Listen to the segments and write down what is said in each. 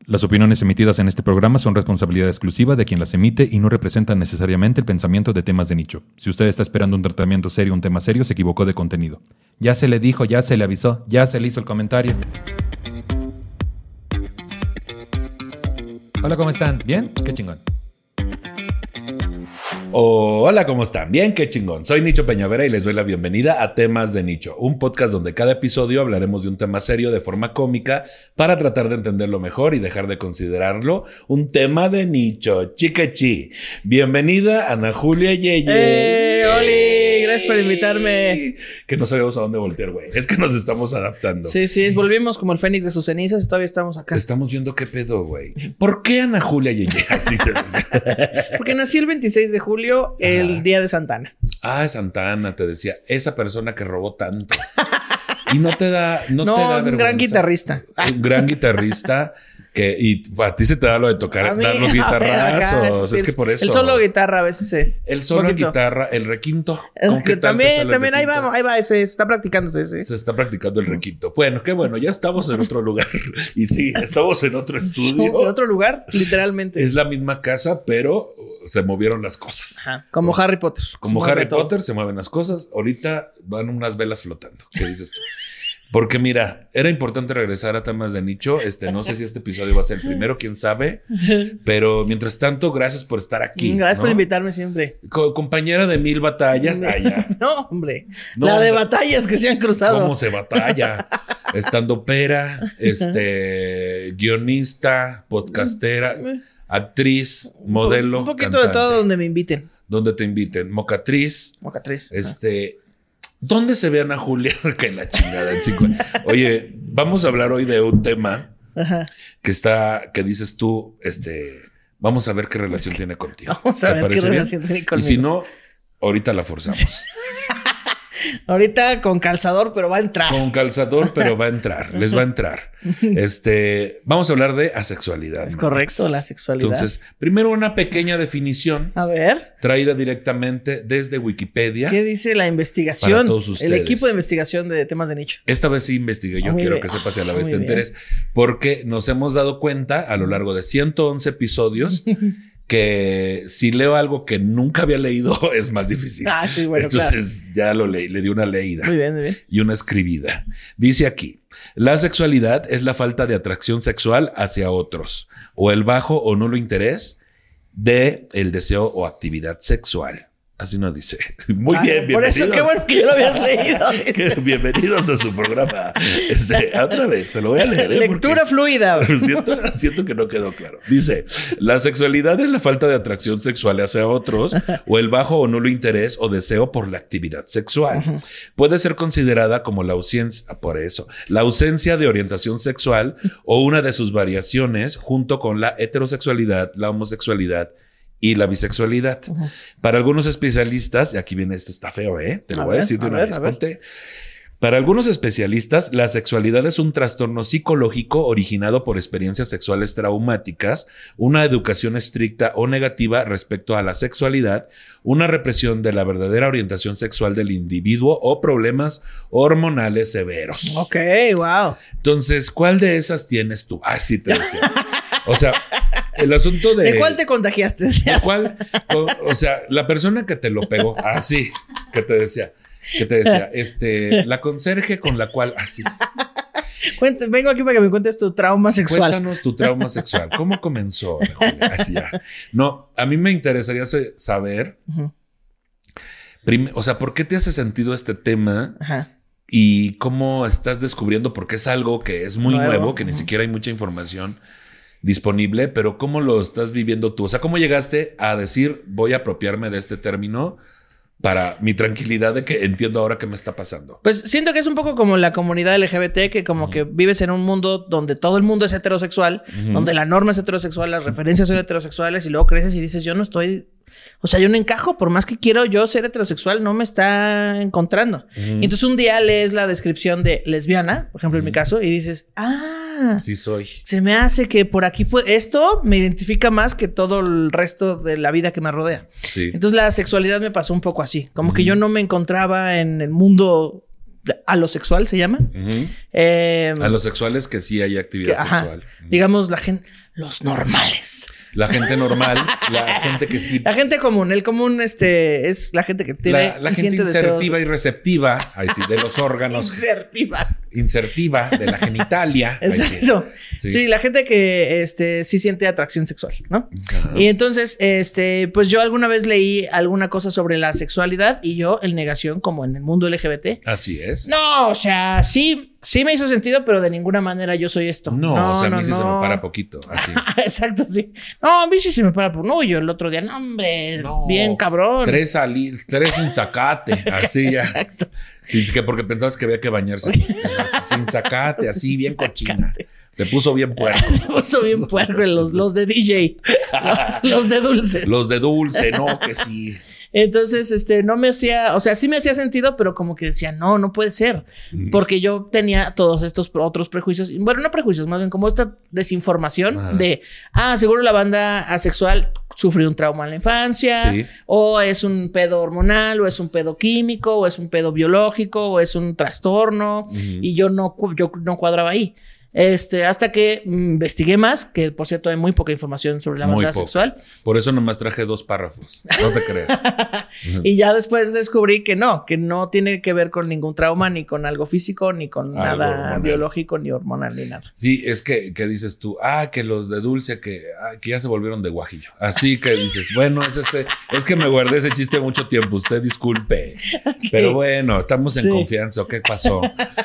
Las opiniones emitidas en este programa son responsabilidad exclusiva de quien las emite y no representan necesariamente el pensamiento de temas de nicho. Si usted está esperando un tratamiento serio o un tema serio, se equivocó de contenido. Ya se le dijo, ya se le avisó, ya se le hizo el comentario. Hola, ¿cómo están? ¿Bien? Qué chingón. Hola, ¿cómo están? Bien, qué chingón. Soy Nicho Peñavera y les doy la bienvenida a Temas de Nicho, un podcast donde cada episodio hablaremos de un tema serio de forma cómica para tratar de entenderlo mejor y dejar de considerarlo un tema de nicho. Chiquechi. Bienvenida, Ana Julia Yeye. ¡Oli! Gracias por invitarme. Que no sabemos a dónde voltear, güey. Es que nos estamos adaptando. Sí, volvimos como el fénix de sus cenizas y todavía estamos acá. Estamos viendo qué pedo, güey. ¿Por qué Ana Julia Yeye? Así te decía. Porque nací el 26 de julio, el día de Santana. Ah, Santana, te decía. Esa persona que robó tanto. Y no te da un vergüenza. Gran guitarrista. Un gran guitarrista y a ti se te da lo de tocar, dar los guitarrazos. Es que por eso. El solo guitarra a veces El solo guitarra, el requinto. Que también ahí va, se está practicando. Se está practicando el requinto. Bueno, qué bueno, ya estamos en otro lugar. Y sí, estamos en otro estudio. Estamos en otro lugar, literalmente. Es la misma casa, pero se movieron las cosas. Ajá, como Harry Potter. Como Harry Potter se mueven las cosas. Ahorita van unas velas flotando. ¿Qué dices tú? Porque mira, era importante regresar a temas de nicho. No sé si este episodio va a ser el primero, quién sabe. Pero mientras tanto, gracias por estar aquí. Gracias por invitarme siempre. Compañera de 1000 batallas. No, hombre. La de batallas que se han cruzado. ¿Cómo se batalla? Estandopera, guionista, podcastera, actriz, modelo. Un poquito cantante. de todo donde me inviten. Donde te inviten. Mocatriz. ¿Dónde se ve Ana Julia? Que la chingada en 50. Oye, vamos a hablar hoy de un tema que dices tú, vamos a ver qué relación tiene contigo. Vamos a ver qué relación tiene conmigo. Y si no, ahorita la forzamos. Ahorita con calzador, pero va a entrar. Con calzador, pero va a entrar. Les va a entrar. Vamos a hablar de asexualidad. Es correcto, la sexualidad. Entonces, primero una pequeña definición. A ver. Traída directamente desde Wikipedia. ¿Qué dice la investigación? Para todos ustedes. El equipo de investigación de temas de nicho. Esta vez sí investigué. Yo quiero que sepas y a la vez te enteres. Porque nos hemos dado cuenta a lo largo de 111 episodios que si leo algo que nunca había leído es más difícil. Sí, bueno, entonces ya lo leí, le di una leída. Muy bien. Y una escribida. Dice aquí, la sexualidad es la falta de atracción sexual hacia otros o el bajo o nulo interés de el deseo o actividad sexual. Así nos dice. Muy bien, bienvenidos. Por eso qué bueno que ya lo habías leído. Bienvenidos a su programa. Otra vez, te lo voy a leer. Lectura fluida. Siento que no quedó claro. Dice, la sexualidad es la falta de atracción sexual hacia otros o el bajo o nulo interés o deseo por la actividad sexual. Puede ser considerada como la ausencia de orientación sexual o una de sus variaciones junto con la heterosexualidad, la homosexualidad y la bisexualidad. Para algunos especialistas, y aquí viene esto, está feo, te lo voy a decir de una vez, ponte. Para algunos especialistas, la sexualidad es un trastorno psicológico originado por experiencias sexuales traumáticas, una educación estricta o negativa respecto a la sexualidad, una represión de la verdadera orientación sexual del individuo o problemas hormonales severos. Ok, wow. Entonces, ¿cuál de esas tienes tú? Sí te decía. O sea, el asunto de... ¿De cuál te contagiaste? ¿De cuál? O sea, la persona que te lo pegó, así, que te decía, la conserje con la cual, así. Vengo aquí para que me cuentes tu trauma sexual. Cuéntanos tu trauma sexual. ¿Cómo comenzó? Así ya. No, a mí me interesaría saber, o sea, ¿por qué te hace sentido este tema? Y cómo estás descubriendo, porque es algo que es muy nuevo, que ni siquiera hay mucha información disponible, pero ¿cómo lo estás viviendo tú? O sea, ¿cómo llegaste a decir voy a apropiarme de este término para mi tranquilidad de que entiendo ahora qué me está pasando? Pues siento que es un poco como la comunidad LGBT, que como que vives en un mundo donde todo el mundo es heterosexual, donde la norma es heterosexual, las referencias son heterosexuales, y luego creces y dices, yo no encajo, por más que quiero yo ser heterosexual, no me está encontrando. Y entonces un día lees la descripción de lesbiana, por ejemplo en mi caso, y dices, sí soy. Se me hace que por aquí esto me identifica más que todo el resto de la vida que me rodea. Sí. Entonces la sexualidad me pasó un poco así, como que yo no me encontraba en el mundo alosexual se llama. A los sexuales que sí hay actividad sexual. Digamos, la gente, los normales. La gente normal, la gente que sí. La gente común. El común es la gente que tiene la gente insertiva y receptiva, ahí sí, de los órganos. Insertiva de la genitalia. Exacto. Sí, la gente que sí siente atracción sexual, ¿no? Ajá. Y entonces, pues yo alguna vez leí alguna cosa sobre la sexualidad y yo en negación, como en el mundo LGBT. Así es. No, o sea, sí me hizo sentido, pero de ninguna manera yo soy esto. No, o sea, a mí sí se me para poquito, así. Exacto, sí. No, a mí sí se me para. No, yo el otro día, no, hombre, bien cabrón. 3 sin zacate, así ya. Exacto. Sí, que porque pensabas que había que bañarse sin zacate, así bien cochina. Se puso bien puerco. Se puso bien puerco los de DJ. Los de dulce. Los de dulce, no, que sí. Entonces, no me hacía, o sea, sí me hacía sentido, pero como que decía, no puede ser. Porque yo tenía todos estos otros prejuicios. Bueno, no prejuicios, más bien como esta desinformación de, seguro la banda asexual sufrió un trauma en la infancia, o es un pedo hormonal, o es un pedo químico, o es un pedo biológico, o es un trastorno, y yo no cuadraba ahí. Hasta que investigué más, que por cierto hay muy poca información sobre la banda sexual. Por eso nomás traje 2 párrafos, no te creas. Y ya después descubrí que no tiene que ver con ningún trauma, ni con algo físico, ni con nada hormonal, biológico, ni hormonal, ni nada. Sí, es que dices tú, que los de dulce que ya se volvieron de guajillo. Así que dices, bueno, es que me guardé ese chiste mucho tiempo, usted disculpe. Okay. Pero bueno, estamos en confianza, ¿qué pasó?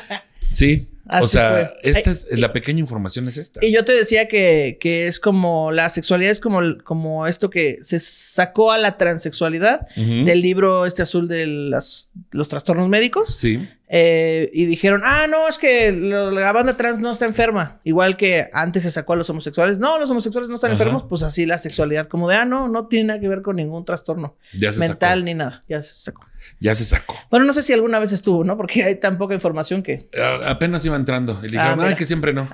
Sí. Así o sea, la pequeña información es esta. Y yo te decía que es como la sexualidad es como esto que se sacó a la transexualidad del libro azul de los trastornos médicos. Sí. Y dijeron, no, es que la banda trans no está enferma. Igual que antes se sacó a los homosexuales. No, los homosexuales no están enfermos. Pues así la sexualidad como de, no tiene nada que ver con ningún trastorno mental ni nada. Ya se sacó. Bueno, no sé si alguna vez estuvo, ¿no? Porque hay tan poca información que... apenas iba entrando. Y dijeron, que siempre no.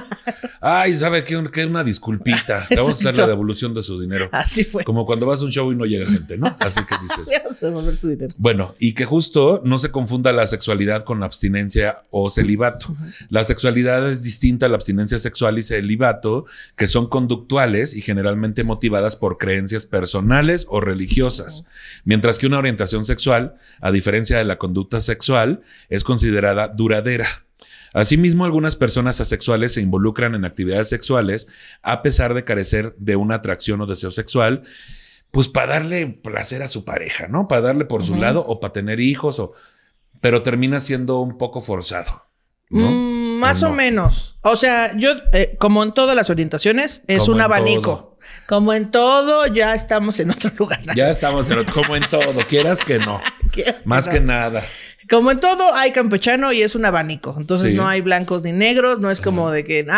¿Sabe qué? Una disculpita. Le vamos a hacer la devolución de su dinero. Así fue. Como cuando vas a un show y no llega gente, ¿no? Así que dices... Vamos a devolver su dinero. Bueno, y que justo no se confunda la sexualidad con la abstinencia o celibato. La sexualidad es distinta a la abstinencia sexual y celibato, que son conductuales y generalmente motivadas por creencias personales o religiosas. Mientras que una orientación sexual, a diferencia de la conducta sexual, es considerada duradera. Asimismo, algunas personas asexuales se involucran en actividades sexuales a pesar de carecer de una atracción o deseo sexual, pues para darle placer a su pareja, ¿no? Para darle por su lado o para tener hijos, pero termina siendo un poco forzado, ¿no? Más o menos. O sea, yo, como en todas las orientaciones, es un abanico. Como en todo, ya estamos en otro lugar. Ya estamos como en todo, quieras que no. Más que nada. Como en todo, hay campechano y es un abanico. Entonces no hay blancos ni negros. No es como de que,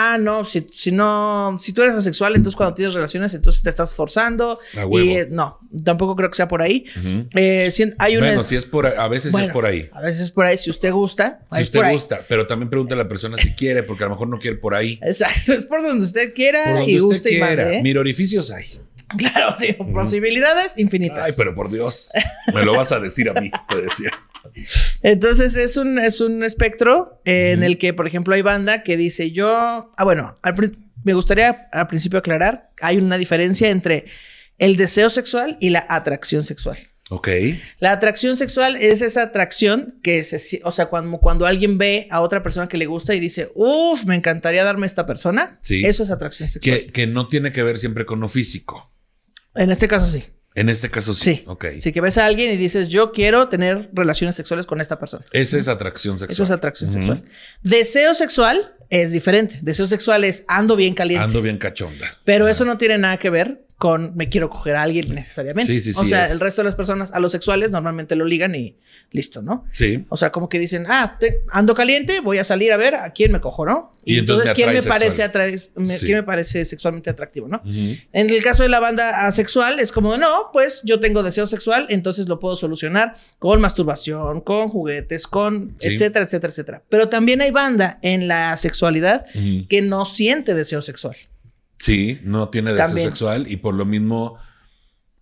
si tú eres asexual, entonces cuando tienes relaciones, entonces te estás forzando. Y no, tampoco creo que sea por ahí. Si es por a veces es por ahí. A veces es por ahí, si usted gusta. Si usted gusta, pero también pregunta a la persona si quiere, porque a lo mejor no quiere por ahí. Exacto, es por donde usted quiera y guste y mande. Mira, orificios hay. Claro, sí, posibilidades infinitas. Ay, pero por Dios, me lo vas a decir a mí, te decía. Entonces es un espectro en el que, por ejemplo, hay banda que dice me gustaría al principio aclarar, hay una diferencia entre el deseo sexual y la atracción sexual. Ok. La atracción sexual es esa atracción que cuando alguien ve a otra persona que le gusta y dice, me encantaría darme a esta persona. Sí. Eso es atracción sexual. Que no tiene que ver siempre con lo físico. En este caso sí. En este caso sí. Ok. Sí, que ves a alguien y dices, yo quiero tener relaciones sexuales con esta persona. Esa es atracción sexual. Eso es atracción sexual. Deseo sexual es diferente. Deseo sexual es ando bien caliente. Ando bien cachonda. Pero eso no tiene nada que ver con me quiero coger a alguien necesariamente. Sí, o sea, el resto de las personas a los sexuales normalmente lo ligan y listo, ¿no? Sí. O sea, como que dicen, ando caliente, voy a salir a ver a quién me cojo, ¿no? Y entonces quién me parece sexualmente atractivo, ¿no? En el caso de la banda asexual es como, no, pues yo tengo deseo sexual, entonces lo puedo solucionar con masturbación, con juguetes, con etcétera, etcétera, etcétera. Pero también hay banda en la sexualidad que no siente deseo sexual. Sí, no tiene deseo sexual y por lo mismo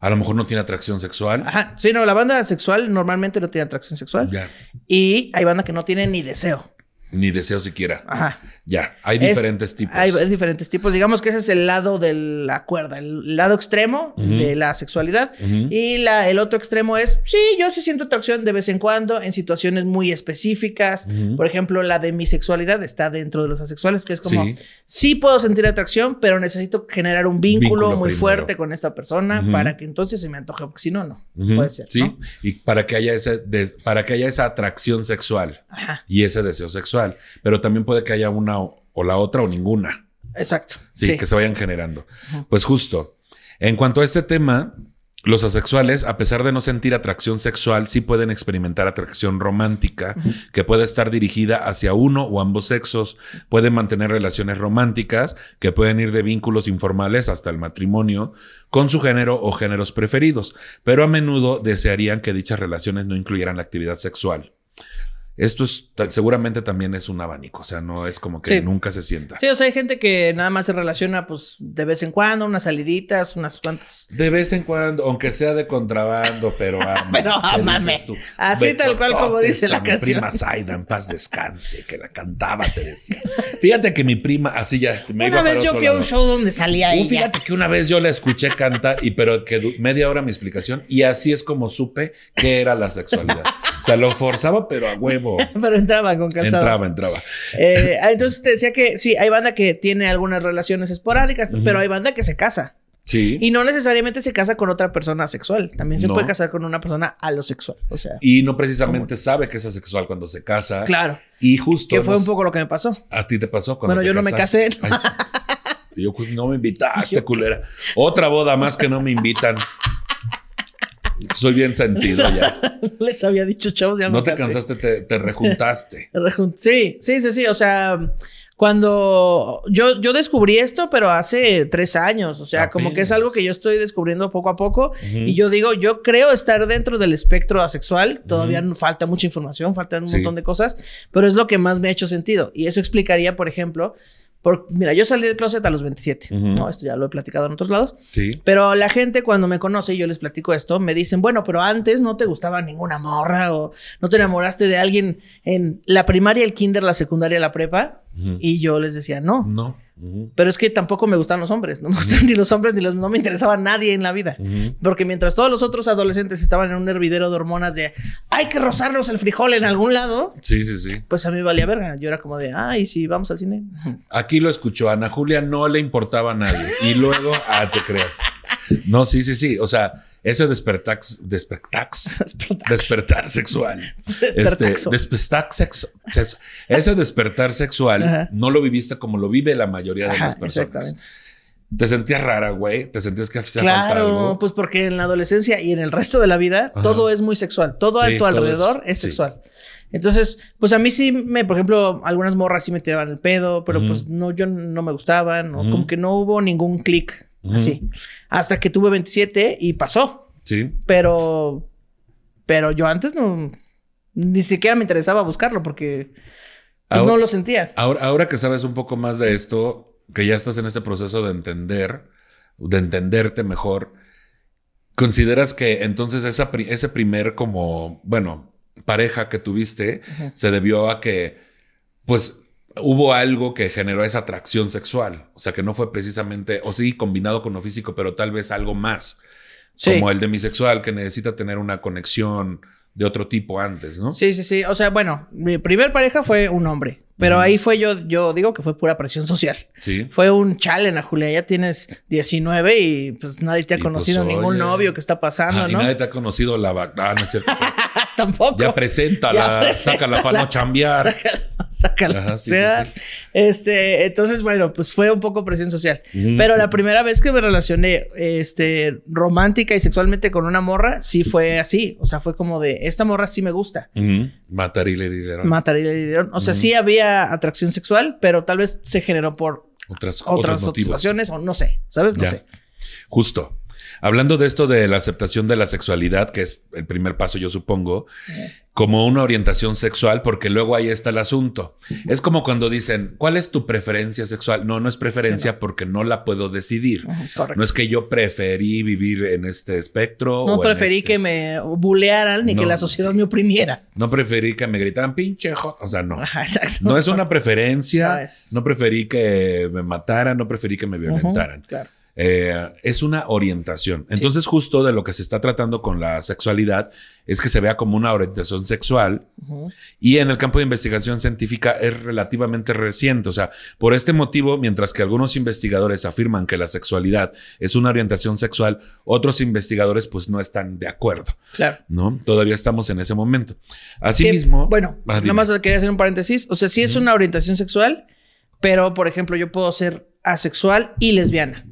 A lo mejor no tiene atracción sexual. Ajá. Sí, no, la banda sexual normalmente no tiene atracción sexual. Ya. Y hay banda que no tiene ni deseo. Ni deseo siquiera. Ajá. Ya. Hay diferentes tipos. Hay diferentes tipos. Digamos que ese es el lado de la cuerda, el lado extremo de la sexualidad. Y el otro extremo es, sí, yo sí siento atracción de vez en cuando en situaciones muy específicas. Por ejemplo, la demisexualidad está dentro de los asexuales, que es como, sí puedo sentir atracción, pero necesito generar un vínculo muy primero. fuerte con esta persona para que entonces se me antoje, porque si no, no. Puede ser, Sí, ¿no? y para que haya esa atracción sexual y ese deseo sexual. Pero también puede que haya una o la otra o ninguna. Exacto. Sí, que se vayan generando. Pues justo, en cuanto a este tema, los asexuales, a pesar de no sentir atracción sexual, sí pueden experimentar atracción romántica, que puede estar dirigida hacia uno o ambos sexos. Pueden mantener relaciones románticas, que pueden ir de vínculos informales hasta el matrimonio, con su género o géneros preferidos, pero a menudo desearían que dichas relaciones no incluyeran la actividad sexual. Esto es seguramente también es un abanico, o sea, no es como que nunca se sienta. Sí, o sea, hay gente que nada más se relaciona pues de vez en cuando, unas saliditas, unas cuantas. De vez en cuando, aunque sea de contrabando, pero pero ámame. Así tal cual como dice la canción. Mi prima Zaida, en paz descanse, que la cantaba, te decía. Fíjate que mi prima, así ya me iba una vez yo fui a un show donde salía ella. Fíjate que una vez yo la escuché cantar, pero que media hora mi explicación, y así es como supe qué era la sexualidad. O sea, lo forzaba, pero a huevo. Pero entraba con calzado. Entraba. Entonces te decía que sí, hay banda que tiene algunas relaciones esporádicas, pero hay banda que se casa. Sí. Y no necesariamente se casa con otra persona sexual. También se puede casar con una persona alosexual. O sea. Y no precisamente sabe que es asexual cuando se casa. Claro. Y justo. Que fue un poco lo que me pasó. ¿A ti te pasó cuando yo no me casé. Ay, sí. Yo pues no me invitaste, culera. Otra boda más que no me invitan. Soy bien sentido ya. Les había dicho, chavos, ya no me te casé. Cansaste, te rejuntaste. Sí. O sea, cuando yo descubrí esto, pero hace 3 años. O sea, apenas. como que es algo que yo estoy descubriendo poco a poco. Y yo digo, yo creo estar dentro del espectro asexual. Todavía falta mucha información, faltan un montón de cosas, pero es lo que más me ha hecho sentido. Y eso explicaría, por ejemplo, mira, yo salí del closet a los 27, ¿no? Esto ya lo he platicado en otros lados. Sí. Pero la gente cuando me conoce y yo les platico esto, me dicen, bueno, pero antes no te gustaba ninguna morra o no te enamoraste de alguien en la primaria, el kinder, la secundaria, la prepa. Y yo les decía, no. No. Pero es que tampoco me gustan los hombres. No me gustan ni los hombres no me interesaba nadie en la vida. Porque mientras todos los otros adolescentes estaban en un hervidero de hormonas de hay que rozarnos el frijol en algún lado. Sí. Pues a mí valía verga. Yo era como de, ¿y si vamos al cine? Aquí lo escuchó. A Ana Julia no le importaba a nadie. Y luego, te creas. No, sí. O sea, ese despertar sexual. Ese despertar sexual no lo viviste como lo vive la mayoría de las personas. Exactamente. Te sentías rara, güey. Te sentías que hacía falta algo. Claro, pues porque en la adolescencia y en el resto de la vida todo es muy sexual. Todo a tu alrededor es sexual. Entonces, pues a mí sí por ejemplo, algunas morras sí me tiraban el pedo, pero pues no, yo no me gustaban, ¿no? Como que no hubo ningún clic así. Hasta que tuve 27 y pasó. Sí. Pero yo antes ni siquiera me interesaba buscarlo porque pues no lo sentía. Ahora que sabes un poco más de esto, que ya estás en este proceso de entenderte mejor, ¿consideras que entonces ese primer pareja que tuviste se debió a que pues hubo algo que generó esa atracción sexual? O sea, que no fue precisamente, o sí, combinado con lo físico, pero tal vez algo más. Sí. Como el demisexual, que necesita tener una conexión de otro tipo antes, ¿no? Sí. O sea, bueno, mi primer pareja fue un hombre. Pero ahí fue yo digo que fue pura presión social. Sí. Fue un challenge, Julia. Ya tienes 19 y pues nadie te ha conocido, pues, ningún novio que está pasando, ¿no? Y nadie te ha conocido la no es cierto. Tampoco. Ya preséntala, sácala para no chambear. Sácala. Ajá, sí. Entonces, bueno, pues fue un poco presión social. Pero la primera vez que me relacioné romántica y sexualmente con una morra, sí fue así. O sea, fue como de, esta morra sí me gusta. Matarile. O sea, sí había atracción sexual, pero tal vez se generó por otras situaciones o no sé, ¿sabes? No sé. Justo. Hablando de esto de la aceptación de la sexualidad, que es el primer paso, yo supongo, como una orientación sexual, porque luego ahí está el asunto. Es como cuando dicen, ¿cuál es tu preferencia sexual? No es preferencia, sí, no, porque no la puedo decidir. Correcto. No es que yo preferí vivir en este espectro. No preferí que me bulearan ni que la sociedad me oprimiera. No preferí que me gritaran pinche joto. O sea, no. Ajá, exacto. No es una preferencia. No preferí que me mataran, no preferí que me violentaran. Claro. Es una orientación. Entonces, sí, justo de lo que se está tratando con la sexualidad es que se vea como una orientación sexual, y en el campo de investigación científica es relativamente reciente. O sea, por este motivo, mientras que algunos investigadores afirman que la sexualidad es una orientación sexual, otros investigadores pues no están de acuerdo. Claro. ¿No? Todavía estamos en ese momento. Asimismo... Bueno, nada más quería hacer un paréntesis. O sea, sí es una orientación sexual, pero, por ejemplo, yo puedo ser asexual y lesbiana.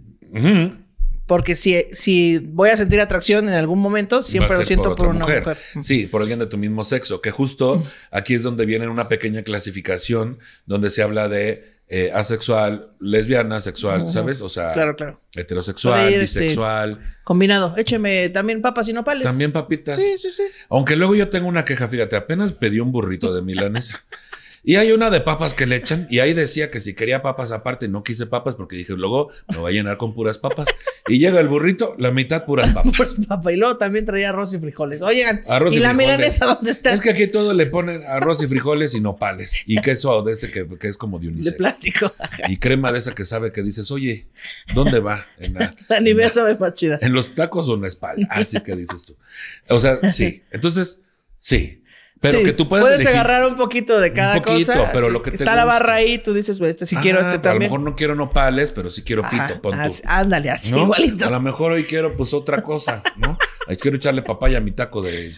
Porque si voy a sentir atracción en algún momento, siempre lo siento por una mujer. Sí, por alguien de tu mismo sexo. Que justo aquí es donde viene una pequeña clasificación donde se habla de asexual, lesbiana, sexual, ¿sabes? O sea, claro. Heterosexual, bisexual. Combinado. Écheme también papas y nopales. También papitas. Sí. Aunque luego yo tengo una queja, fíjate, apenas pedí un burrito de milanesa. Y hay una de papas que le echan, y ahí decía que si quería papas aparte, no quise papas porque dije, luego me voy a llenar con puras papas. Y llega el burrito, la mitad puras papas. Y luego también traía arroz y frijoles. Oigan, ¿y la milanesa dónde está? Es que aquí todo le ponen arroz y frijoles y nopales. Y queso de ese que es como de unicel. De plástico. Y crema de esa que sabe que dices, oye, ¿dónde va? La Nivea sabe más chida. ¿En los tacos o en la espalda? Así que dices tú. O sea, sí. Entonces, sí. Pero sí, que tú puedes agarrar un poquito de cada cosa. Pero sí, lo que te está gusta. La barra ahí, tú dices, pues sí quiero también. A lo mejor no quiero nopales, pero sí quiero pito. Pon tú. Ándale, así, ¿no? igualito. A lo mejor hoy quiero pues otra cosa, ¿no? Ahí quiero echarle papaya a mi taco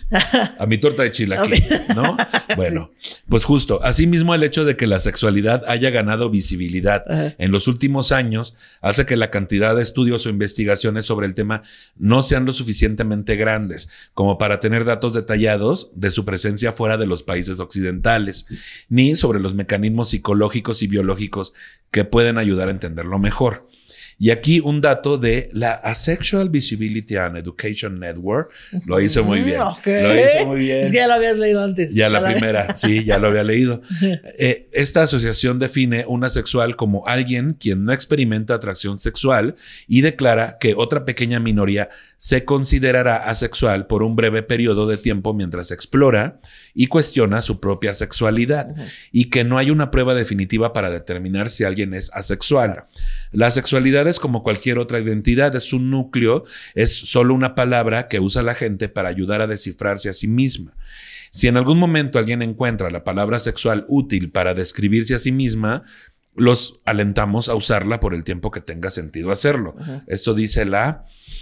a mi torta de chilaquil, ¿no? Bueno, pues justo. Asimismo, el hecho de que la sexualidad haya ganado visibilidad en los últimos años hace que la cantidad de estudios o investigaciones sobre el tema no sean lo suficientemente grandes como para tener datos detallados de su presencia fuera de los países occidentales, ni sobre los mecanismos psicológicos y biológicos que pueden ayudar a entenderlo mejor. Y aquí un dato de la Asexual Visibility and Education Network. Lo hice muy bien. Okay. Lo hice muy bien. Es que ya lo habías leído antes. Ya la primera, sí, ya lo había leído. Esta asociación define un asexual como alguien quien no experimenta atracción sexual y declara que otra pequeña minoría se considerará asexual por un breve periodo de tiempo mientras explora y cuestiona su propia sexualidad, y que no hay una prueba definitiva para determinar si alguien es asexual. La sexualidad es como cualquier otra identidad, es un núcleo, es solo una palabra que usa la gente para ayudar a descifrarse a sí misma. Si en algún momento alguien encuentra la palabra sexual útil para describirse a sí misma, los alentamos a usarla por el tiempo que tenga sentido hacerlo. Esto dice la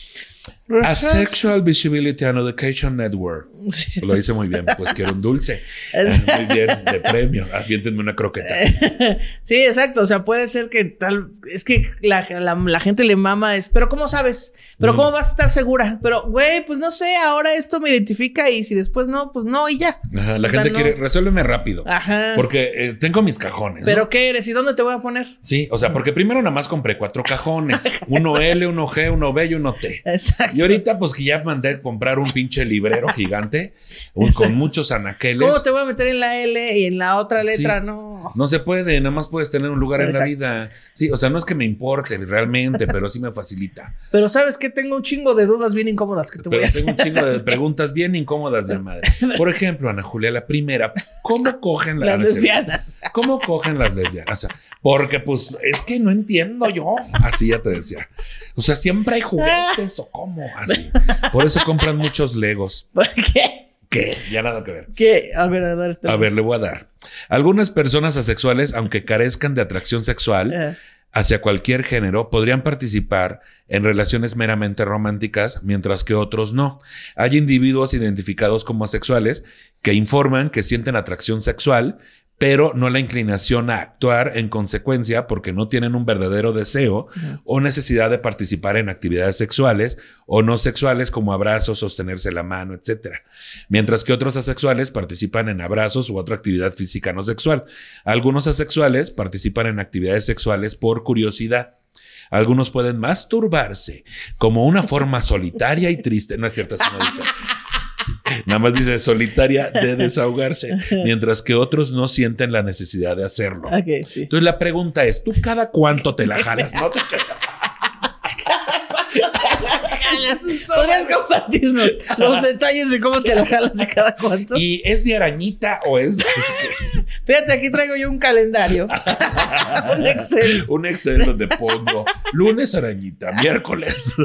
Asexual Visibility and Education Network. Sí. Lo hice muy bien, pues quiero un dulce. Muy bien, de premio. Aviéntenme una croqueta. Sí, exacto. O sea, puede ser que tal. Es que la gente le mama pero ¿cómo sabes? Pero ¿cómo vas a estar segura? Pero, güey, pues no sé, ahora esto me identifica y si después no, pues no y ya. Ajá, la gente quiere, resuélveme rápido. Ajá. Porque tengo mis cajones. ¿Pero qué eres? ¿Y dónde te voy a poner? Sí, o sea, porque primero nada más compré 4 cajones. Uno L, uno G, uno B y uno T. Exacto. Y ahorita, pues que ya mandé a comprar un pinche librero gigante con muchos anaqueles. ¿Cómo te voy a meter en la L y en la otra letra? Sí. No. No se puede, nada más puedes tener un lugar en la vida. Sí, o sea, no es que me importe realmente, pero sí me facilita. Pero ¿sabes qué? Tengo un chingo de dudas bien incómodas que te voy a hacer. Tengo un chingo de preguntas bien incómodas de madre. Por ejemplo, Ana Julia, la primera, ¿cómo cogen las lesbianas? ¿Cómo cogen las lesbianas? O sea, porque pues es que no entiendo yo. Así ya te decía. O sea, siempre hay juguetes o cómo, así. Por eso compran muchos Legos. ¿Por qué? ¿Qué? Ya nada que ver. ¿Qué? A ver, le voy a dar. Algunas personas asexuales, aunque carezcan de atracción sexual hacia cualquier género, podrían participar en relaciones meramente románticas, mientras que otros no. Hay individuos identificados como asexuales que informan que sienten atracción sexual, pero no la inclinación a actuar en consecuencia porque no tienen un verdadero deseo o necesidad de participar en actividades sexuales o no sexuales como abrazos, sostenerse la mano, etc. Mientras que otros asexuales participan en abrazos u otra actividad física no sexual. Algunos asexuales participan en actividades sexuales por curiosidad. Algunos pueden masturbarse como una forma solitaria y triste. No es cierto, eso no dice. Nada más dice solitaria de desahogarse, mientras que otros no sienten la necesidad de hacerlo. Okay, sí. Entonces la pregunta es, ¿tú cada cuánto te la jalas? No te ¿Podrías compartirnos los detalles de cómo te la jalas y cada cuánto? ¿Y es de arañita o es de... Fíjate, aquí traigo yo un calendario. Un Excel. Un Excel donde pongo lunes arañita, miércoles.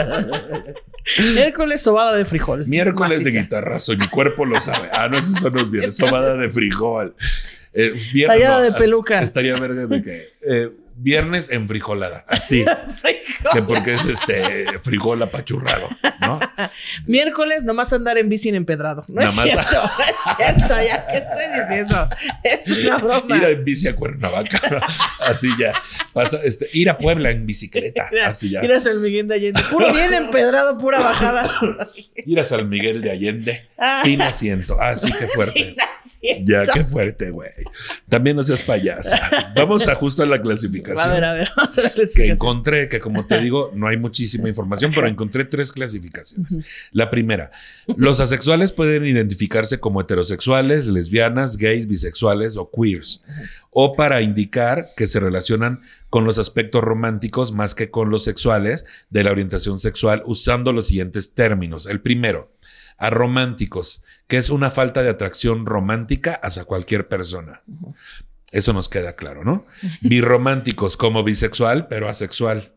Miércoles sobada de frijol. Miércoles maciza. de guitarrazo, y mi cuerpo lo sabe. No, esos son los viernes. Sobada de frijol. Viernes, tallada de peluca. Estaría verga de que... viernes en frijolada, así. Que porque es frijol apachurrado, ¿no? Miércoles nomás andar en bici en empedrado. No es Nada más. cierto, no es cierto. Ya que estoy diciendo, es una broma. Ir en bici a Cuernavaca, así ya. Pasa, ir a Puebla en bicicleta, así ya. Ir a San Miguel de Allende, puro bien empedrado, pura bajada. Ir a San Miguel de Allende, sin asiento. Así que fuerte. Sin asiento. Ya, qué fuerte, güey. También no seas payasa. Vamos a justo a la clasificación. A ver, vamos a la Que clasificación. encontré, que como te digo, no hay muchísima información, pero encontré 3 clasificaciones. La primera, los asexuales pueden identificarse como heterosexuales, lesbianas, gays, bisexuales o queers, o para indicar que se relacionan con los aspectos románticos más que con los sexuales de la orientación sexual, usando los siguientes términos. El primero, arománticos, que es una falta de atracción romántica hacia cualquier persona. Eso nos queda claro, ¿no? Birrománticos como bisexual, pero asexual.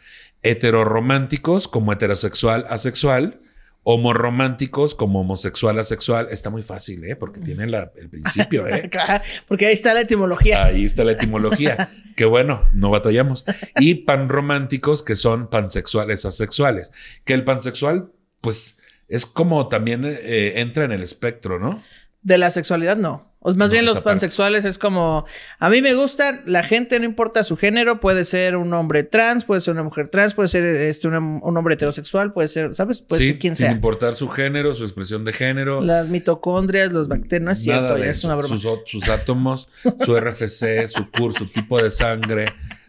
Heterorománticos como heterosexual, asexual. Homorománticos como homosexual, asexual. Está muy fácil, porque tiene el principio, Claro, porque ahí está la etimología. Ahí está la etimología. Que bueno, no batallamos. Y panrománticos, que son pansexuales, asexuales. Que el pansexual, pues, es como también entra en el espectro, ¿no? De la sexualidad, no. O más No, bien los esa parte. pansexuales es como, a mí me gustan, la gente no importa su género, puede ser un hombre trans, puede ser una mujer trans, puede ser un hombre heterosexual, puede ser, ¿sabes? Puede ser quien sin sea. importar su género, su expresión de género. Las mitocondrias, los bacterias, no es Nada cierto, de ya es eso. una broma. Sus átomos, su RFC, su curso, su tipo de sangre,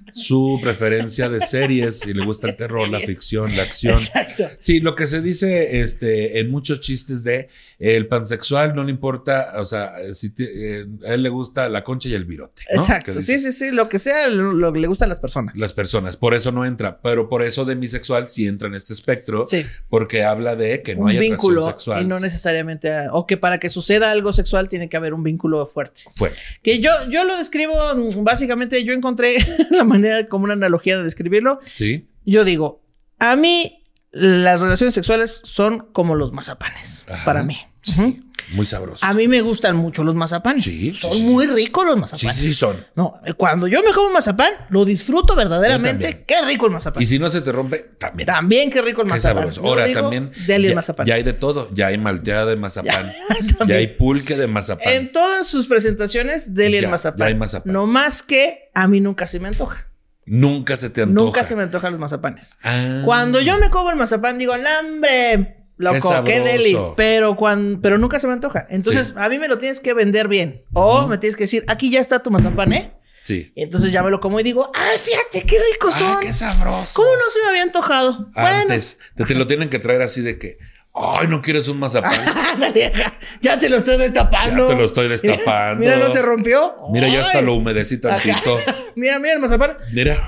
su preferencia de series, si le gusta el terror, la ficción, la acción. Exacto. Sí, lo que se dice en muchos chistes de el pansexual no le importa, o sea, si a él le gusta la concha y el virote, ¿no? Exacto, Que sí, dice, sí, lo que sea, lo que le gustan las personas. las personas, por eso no entra, pero por eso demisexual sí entra en este espectro, Sí. porque habla de que no Un hay vínculo atracción sexual. y no necesariamente, o que para que suceda algo sexual tiene que haber un vínculo fuerte. Fuerte. Que yo lo describo, básicamente yo encontré la manera como una analogía de describirlo. Sí. Yo digo, a mí las relaciones sexuales son como los mazapanes, Ajá. para mí. Sí, Ujú. muy sabroso. A mí me gustan mucho los mazapanes. Sí, son sí. muy ricos los Sí, mazapanes. sí son. No, cuando yo me como un mazapán, lo disfruto Yo verdaderamente. también. Qué rico el mazapán. Y si no se te rompe, también. También qué rico el Qué mazapán. sabroso. Yo Ahora digo, también deli el ya, mazapán. ya hay de todo. Ya hay malteada de mazapán. también. Ya hay pulque de mazapán. En todas sus presentaciones, deli el Ya, mazapán. ya hay mazapán. No más que a mí nunca se me antoja. Nunca se te antoja. Nunca se me antojan los mazapanes. Ah. Cuando yo me como el mazapán, digo, ¡no, hombre! Loco, qué sabroso. deli. Pero nunca se me antoja. Entonces, Sí. a mí me lo tienes que vender bien. O me tienes que decir, aquí ya está tu mazapán, ¿eh? Sí. Y entonces ya me lo como y digo, ¡ay, fíjate qué ricos son! Qué sabroso. ¿Cómo no se me había antojado? Antes te lo tienen que traer así de que, ay, no quieres un mazapán. Ándale, ya te lo estoy destapando. Ya te lo estoy destapando. Mira, no se rompió. Mira, ya hasta Ay. lo humedecí tantito. Ajá. Mira el mazapán. Mira.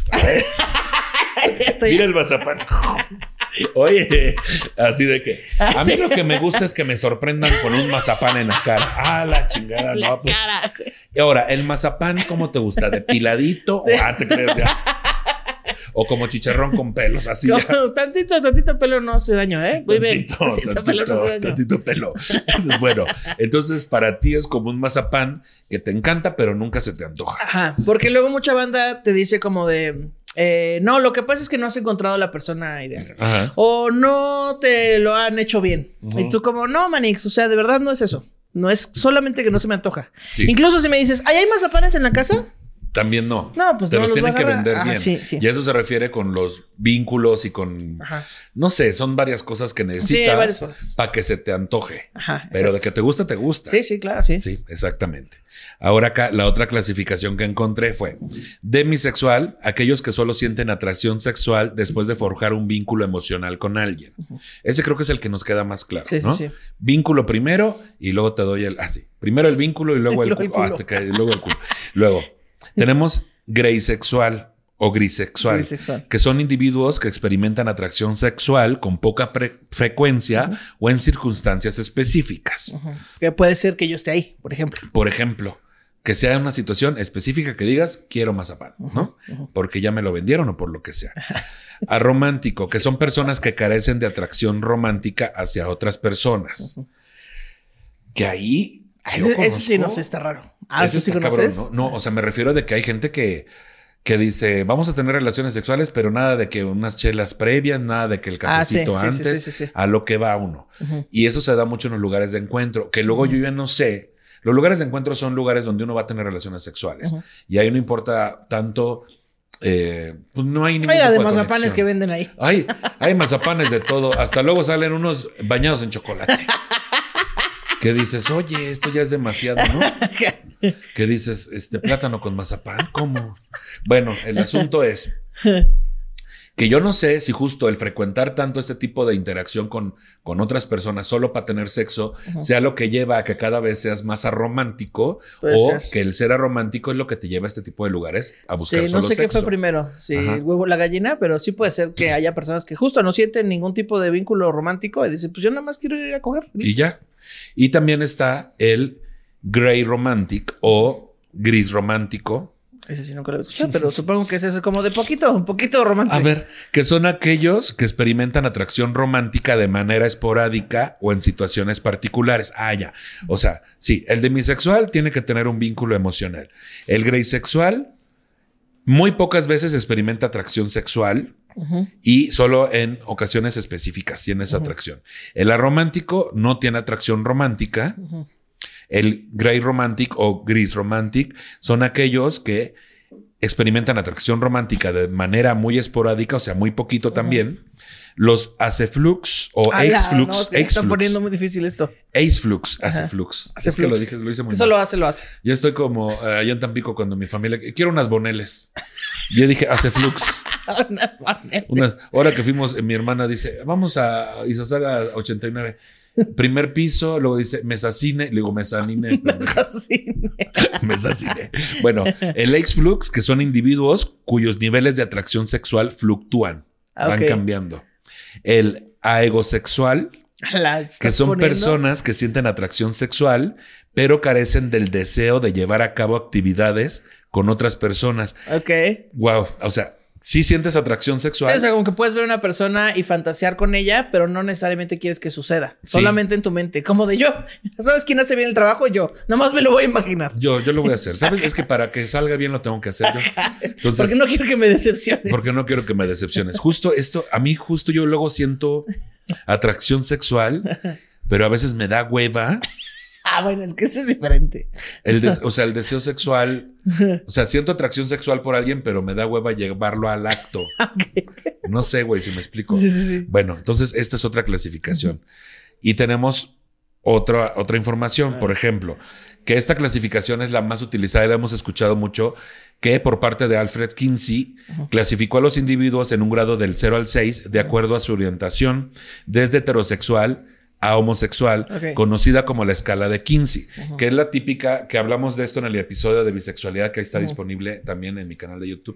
Es cierto, ya. Mira el mazapán. Oye, así de que a mí lo que me gusta es que me sorprendan con un mazapán en la cara. Ah, la chingada, La no, pues. cara. Y ahora, ¿el mazapán cómo te gusta? ¿Depiladito? ¿O te crees ya? O como chicharrón con pelos, así ya. No, tantito pelo no hace daño, ¿eh? Muy bien. Tantito pelo no hace daño. tantito pelo. Bueno, entonces para ti es como un mazapán que te encanta, pero nunca se te antoja. Ajá, porque luego mucha banda te dice como de, no, lo que pasa es que no has encontrado la persona ideal. Ajá. O no te lo han hecho bien. Ujú. Y tú como, no, Manix, o sea, de verdad no es eso. No es solamente que no se me antoja. Sí. Incluso si me dices, ¿ay, hay mazapanes en la casa? También no. No, pues te no los los va tienen a que agarrar. vender Ajá, bien. sí, sí. Y eso se refiere con los vínculos y con... Ajá. No sé, son varias cosas que necesitas varias cosas. para que se te antoje. Ajá, Pero de exacto. que te gusta, te gusta. Sí, sí, claro, sí. Sí, exactamente. Ahora acá, la otra clasificación que encontré fue demisexual, aquellos que solo sienten atracción sexual después de forjar un vínculo emocional con alguien. Ese creo que es el que nos queda más claro, Sí, ¿no? sí, sí. Vínculo primero y luego te doy el... sí. Primero el vínculo y luego el Luego el culo. culo. Te cae, y luego el culo. Luego, tenemos greysexual o grisexual, Grisexual. que son individuos que experimentan atracción sexual con poca frecuencia o en circunstancias específicas. Que puede ser que yo esté ahí, por ejemplo. Por ejemplo, que sea una situación específica que digas, quiero mazapán, ¿no? Porque ya me lo vendieron o por lo que sea. Aromántico, que son personas que carecen de atracción romántica hacia otras personas. Que ahí... Ese sí no sé, está raro. Ese ¿Eso sí está conoces? cabrón, ¿no? No, o sea, me refiero de que hay gente que dice, vamos a tener relaciones sexuales, pero nada de que unas chelas previas, nada de que el cafecito sí, antes, sí. a lo que va uno. Y eso se da mucho en los lugares de encuentro, que luego yo ya no sé. Los lugares de encuentro son lugares donde uno va a tener relaciones sexuales. Y ahí no importa tanto, pues no hay ningún Hay la tipo de mazapanes conexión. que venden ahí. Hay mazapanes de todo. Hasta luego salen unos bañados en chocolate. Que dices, oye, esto ya es demasiado, ¿no? Que dices, plátano con mazapán, ¿cómo? Bueno, el asunto es que yo no sé si justo el frecuentar tanto este tipo de interacción con otras personas solo para tener sexo sea lo que lleva a que cada vez seas más aromántico Puede o ser. que el ser aromántico es lo que te lleva a este tipo de lugares a buscar Sí, solo no sé sexo. qué fue primero, si Ajá. el huevo o la gallina, pero sí puede ser que haya personas que justo no sienten ningún tipo de vínculo romántico y dicen, pues yo nada más quiero ir a coger. Y listo. ya. Y también está el gray romantic o gris romántico. Ese sí nunca lo he escuchado, pero supongo que es eso, como de un poquito romance. A ver, que son aquellos que experimentan atracción romántica de manera esporádica o en situaciones particulares. Ya. O sea, sí, el demisexual tiene que tener un vínculo emocional. El greysexual muy pocas veces experimenta atracción sexual y solo en ocasiones específicas tiene esa atracción. El aromántico no tiene atracción romántica. El gray romantic o gris romantic son aquellos que experimentan atracción romántica de manera muy esporádica, o sea, muy poquito también. Los aceflux o aceflux. No, es que está poniendo muy difícil esto. Aceflux. Aceflux. Es que lo hice muy Eso mal. lo hace. Yo estoy como allá en Tampico cuando mi familia... Quiero unas boneles. Yo dije aceflux. Ahora que fuimos, mi hermana dice, vamos a Izazaga 89. Primer piso, luego dice mesacine, le digo mezanine. Mesacine. Bueno, el exclux, que son individuos cuyos niveles de atracción sexual fluctúan, van cambiando. El aegosexual, que son personas que sienten atracción sexual, pero carecen del deseo de llevar a cabo actividades con otras personas. Ok. Wow, o sea, sí sientes atracción sexual. Sí, o sea, como que puedes ver a una persona y fantasear con ella, pero no necesariamente quieres que suceda. Sí. Solamente en tu mente. Como de yo. ¿Sabes quién hace bien el trabajo? Yo. Nomás me lo voy a imaginar. Yo lo voy a hacer. ¿Sabes? Es que para que salga bien lo tengo que hacer yo. Entonces, porque no quiero que me decepciones. Porque no quiero que me decepciones. Justo esto, a mí justo yo luego siento atracción sexual, pero a veces me da hueva. Bueno, es que eso es diferente. O sea, el deseo sexual. O sea, siento atracción sexual por alguien, pero me da hueva llevarlo al acto. No sé, güey, si me explico. Sí. Bueno, entonces esta es otra clasificación. Y tenemos otra información. Por ejemplo, que esta clasificación es la más utilizada y la hemos escuchado mucho, que por parte de Alfred Kinsey clasificó a los individuos en un grado del 0 al 6 de acuerdo a su orientación, desde heterosexual a homosexual, conocida como la escala de Kinsey, que es la típica, que hablamos de esto en el episodio de bisexualidad, que ahí está disponible también en mi canal de YouTube.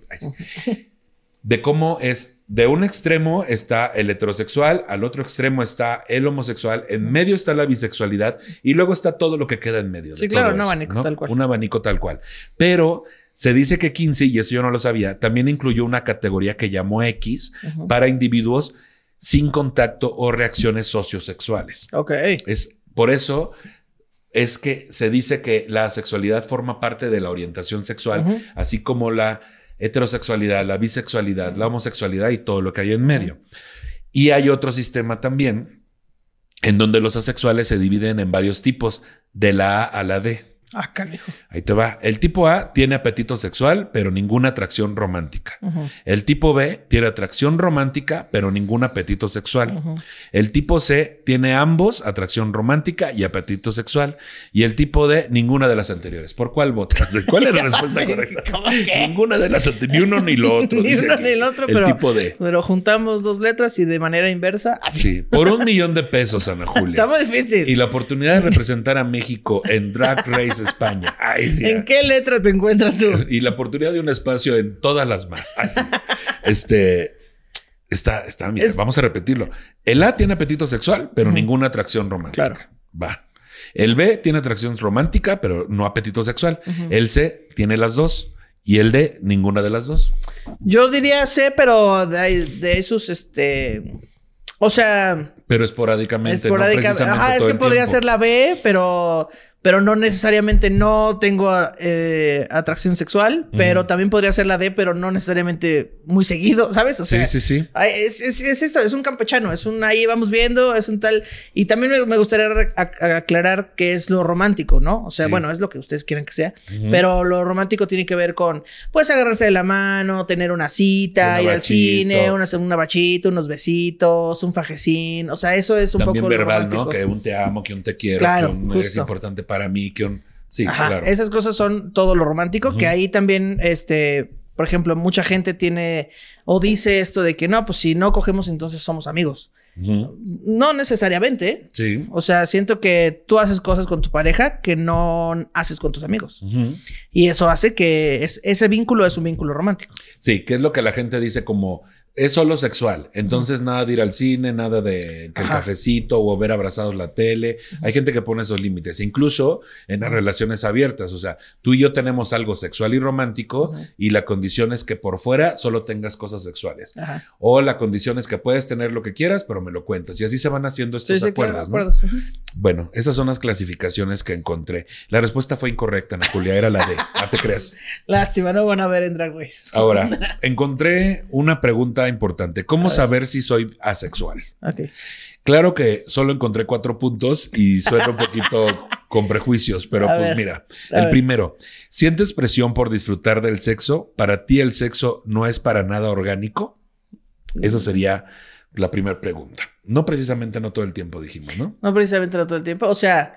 De cómo es, de un extremo está el heterosexual, al otro extremo está el homosexual, en medio está la bisexualidad y luego está todo lo que queda en medio. Sí, claro, un abanico tal cual. Un abanico tal cual. Pero se dice que Kinsey, y esto yo no lo sabía, también incluyó una categoría que llamó X para individuos sin contacto o reacciones sociosexuales. Ok. Por eso es que se dice que la sexualidad forma parte de la orientación sexual, así como la heterosexualidad, la bisexualidad, la homosexualidad y todo lo que hay en medio. Y hay otro sistema también en donde los asexuales se dividen en varios tipos, de la A a la D. Ah, canijo. Ahí te va. El tipo A tiene apetito sexual, pero ninguna atracción romántica. El tipo B tiene atracción romántica, pero ningún apetito sexual. El tipo C tiene ambos, atracción romántica y apetito sexual. Y el tipo D, ninguna de las anteriores. ¿Por cuál votas? ¿Cuál es la respuesta correcta? ¿Cómo qué? Ninguna de las anteriores. Ni uno ni lo otro. Ni dice uno aquí. ni el otro, El tipo D. pero juntamos 2 letras y de manera inversa. Así. Sí, por $1,000,000, Ana Julia. Está muy difícil. Y la oportunidad de representar a México en Drag Race España. Ay, sí. ¿En qué letra te encuentras tú? Y la oportunidad de un espacio en todas las más. Así. Mira, vamos a repetirlo. El A tiene apetito sexual, pero ninguna atracción romántica. Claro. Va. El B tiene atracción romántica, pero no apetito sexual. El C tiene las dos. Y el D, ninguna de las dos. Yo diría C, pero de esos, o sea... Pero esporádicamente. No Ajá, es todo que el podría tiempo. ser la B, pero no necesariamente no tengo atracción sexual, pero también podría ser la D, pero no necesariamente muy seguido, ¿sabes? O sea, sí. Es esto, es un campechano, es un ahí vamos viendo, es un tal... Y también me gustaría aclarar qué es lo romántico, ¿no? O sea, Sí. bueno, es lo que ustedes quieran que sea, pero lo romántico tiene que ver con, pues, agarrarse de la mano, tener una cita, ir al cine, una bachita, unos besitos, un fajecín, o sea, eso es un También poco verbal, lo romántico. ¿no? Que un te amo, que un te quiero, Claro, que un justo. es importante para mí, que un... Sí, Ajá, claro. esas cosas son todo lo romántico, que ahí también, por ejemplo, mucha gente tiene o dice esto de que no, pues si no cogemos entonces somos amigos. No necesariamente, ¿eh? Sí. O sea, siento que tú haces cosas con tu pareja que no haces con tus amigos. Y eso hace que ese vínculo es un vínculo romántico. Sí, que es lo que la gente dice como... Es solo sexual, entonces nada de ir al cine, nada de que el cafecito o ver abrazados la tele. Hay gente que pone esos límites, incluso en las relaciones abiertas. O sea, tú y yo tenemos algo sexual y romántico y la condición es que por fuera solo tengas cosas sexuales. Ajá. O la condición es que puedes tener lo que quieras, pero me lo cuentas. Y así se van haciendo estos acuerdos, claro, ¿no? acuerdos. Bueno, esas son las clasificaciones que encontré. La respuesta fue incorrecta, Ana Julia, era la D. No te creas. Lástima, no van a ver en Drag Race. Ahora, encontré una pregunta importante. ¿Cómo saber si soy asexual? Ok. Claro que solo encontré 4 puntos y suena un poquito con prejuicios, pero A pues ver, mira. a El ver. primero, ¿sientes presión por disfrutar del sexo? ¿Para ti el sexo no es para nada orgánico? Esa sería la primera pregunta. No precisamente no todo el tiempo, dijimos, ¿no? No precisamente no todo el tiempo. O sea,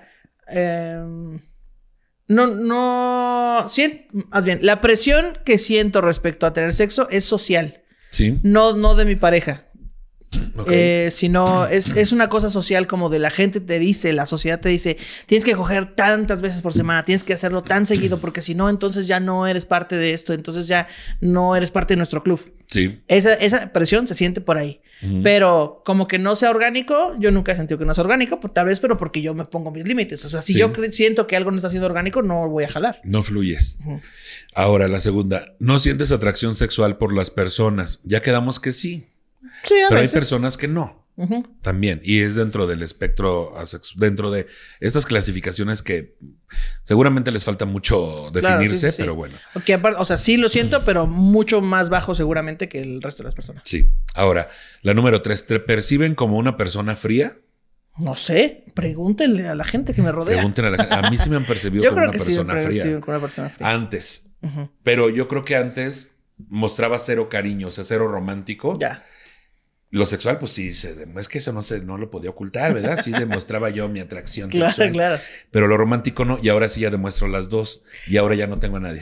más bien, la presión que siento respecto a tener sexo es social, Sí. no de mi pareja. Ok. Sino es una cosa social, como de la gente te dice, la sociedad te dice, tienes que coger tantas veces por semana, tienes que hacerlo tan seguido, porque si no, entonces ya no eres parte de esto, entonces ya no eres parte de nuestro club. Sí. Esa presión se siente por ahí. Pero como que no sea orgánico, yo nunca he sentido que no sea orgánico, tal vez, pero porque yo me pongo mis límites. O sea, si Sí. yo siento que algo no está siendo orgánico, no voy a jalar. No fluyes. Ahora, la segunda. ¿No sientes atracción sexual por las personas? Ya quedamos que sí. Sí, a Pero veces. hay personas que no. También. Y es dentro del espectro, dentro de estas clasificaciones que seguramente les falta mucho Claro, definirse, sí. pero bueno. Porque aparte, o sea, sí lo siento, pero mucho más bajo seguramente que el resto de las personas. Sí. Ahora, la número 3. ¿Te perciben como una persona fría? No sé, pregúntenle a la gente que me rodea. Pregúntenle a la gente. A mí sí me han percibido Yo como creo una que sí, persona fría. con una persona fría. Antes. Pero yo creo que antes mostraba cero cariño, o sea, cero romántico. Ya. Lo sexual, pues sí, es que eso no lo podía ocultar, ¿verdad? Sí demostraba yo mi atracción Claro, sexual. claro. Pero lo romántico no, y ahora sí ya demuestro las dos, y ahora ya no tengo a nadie.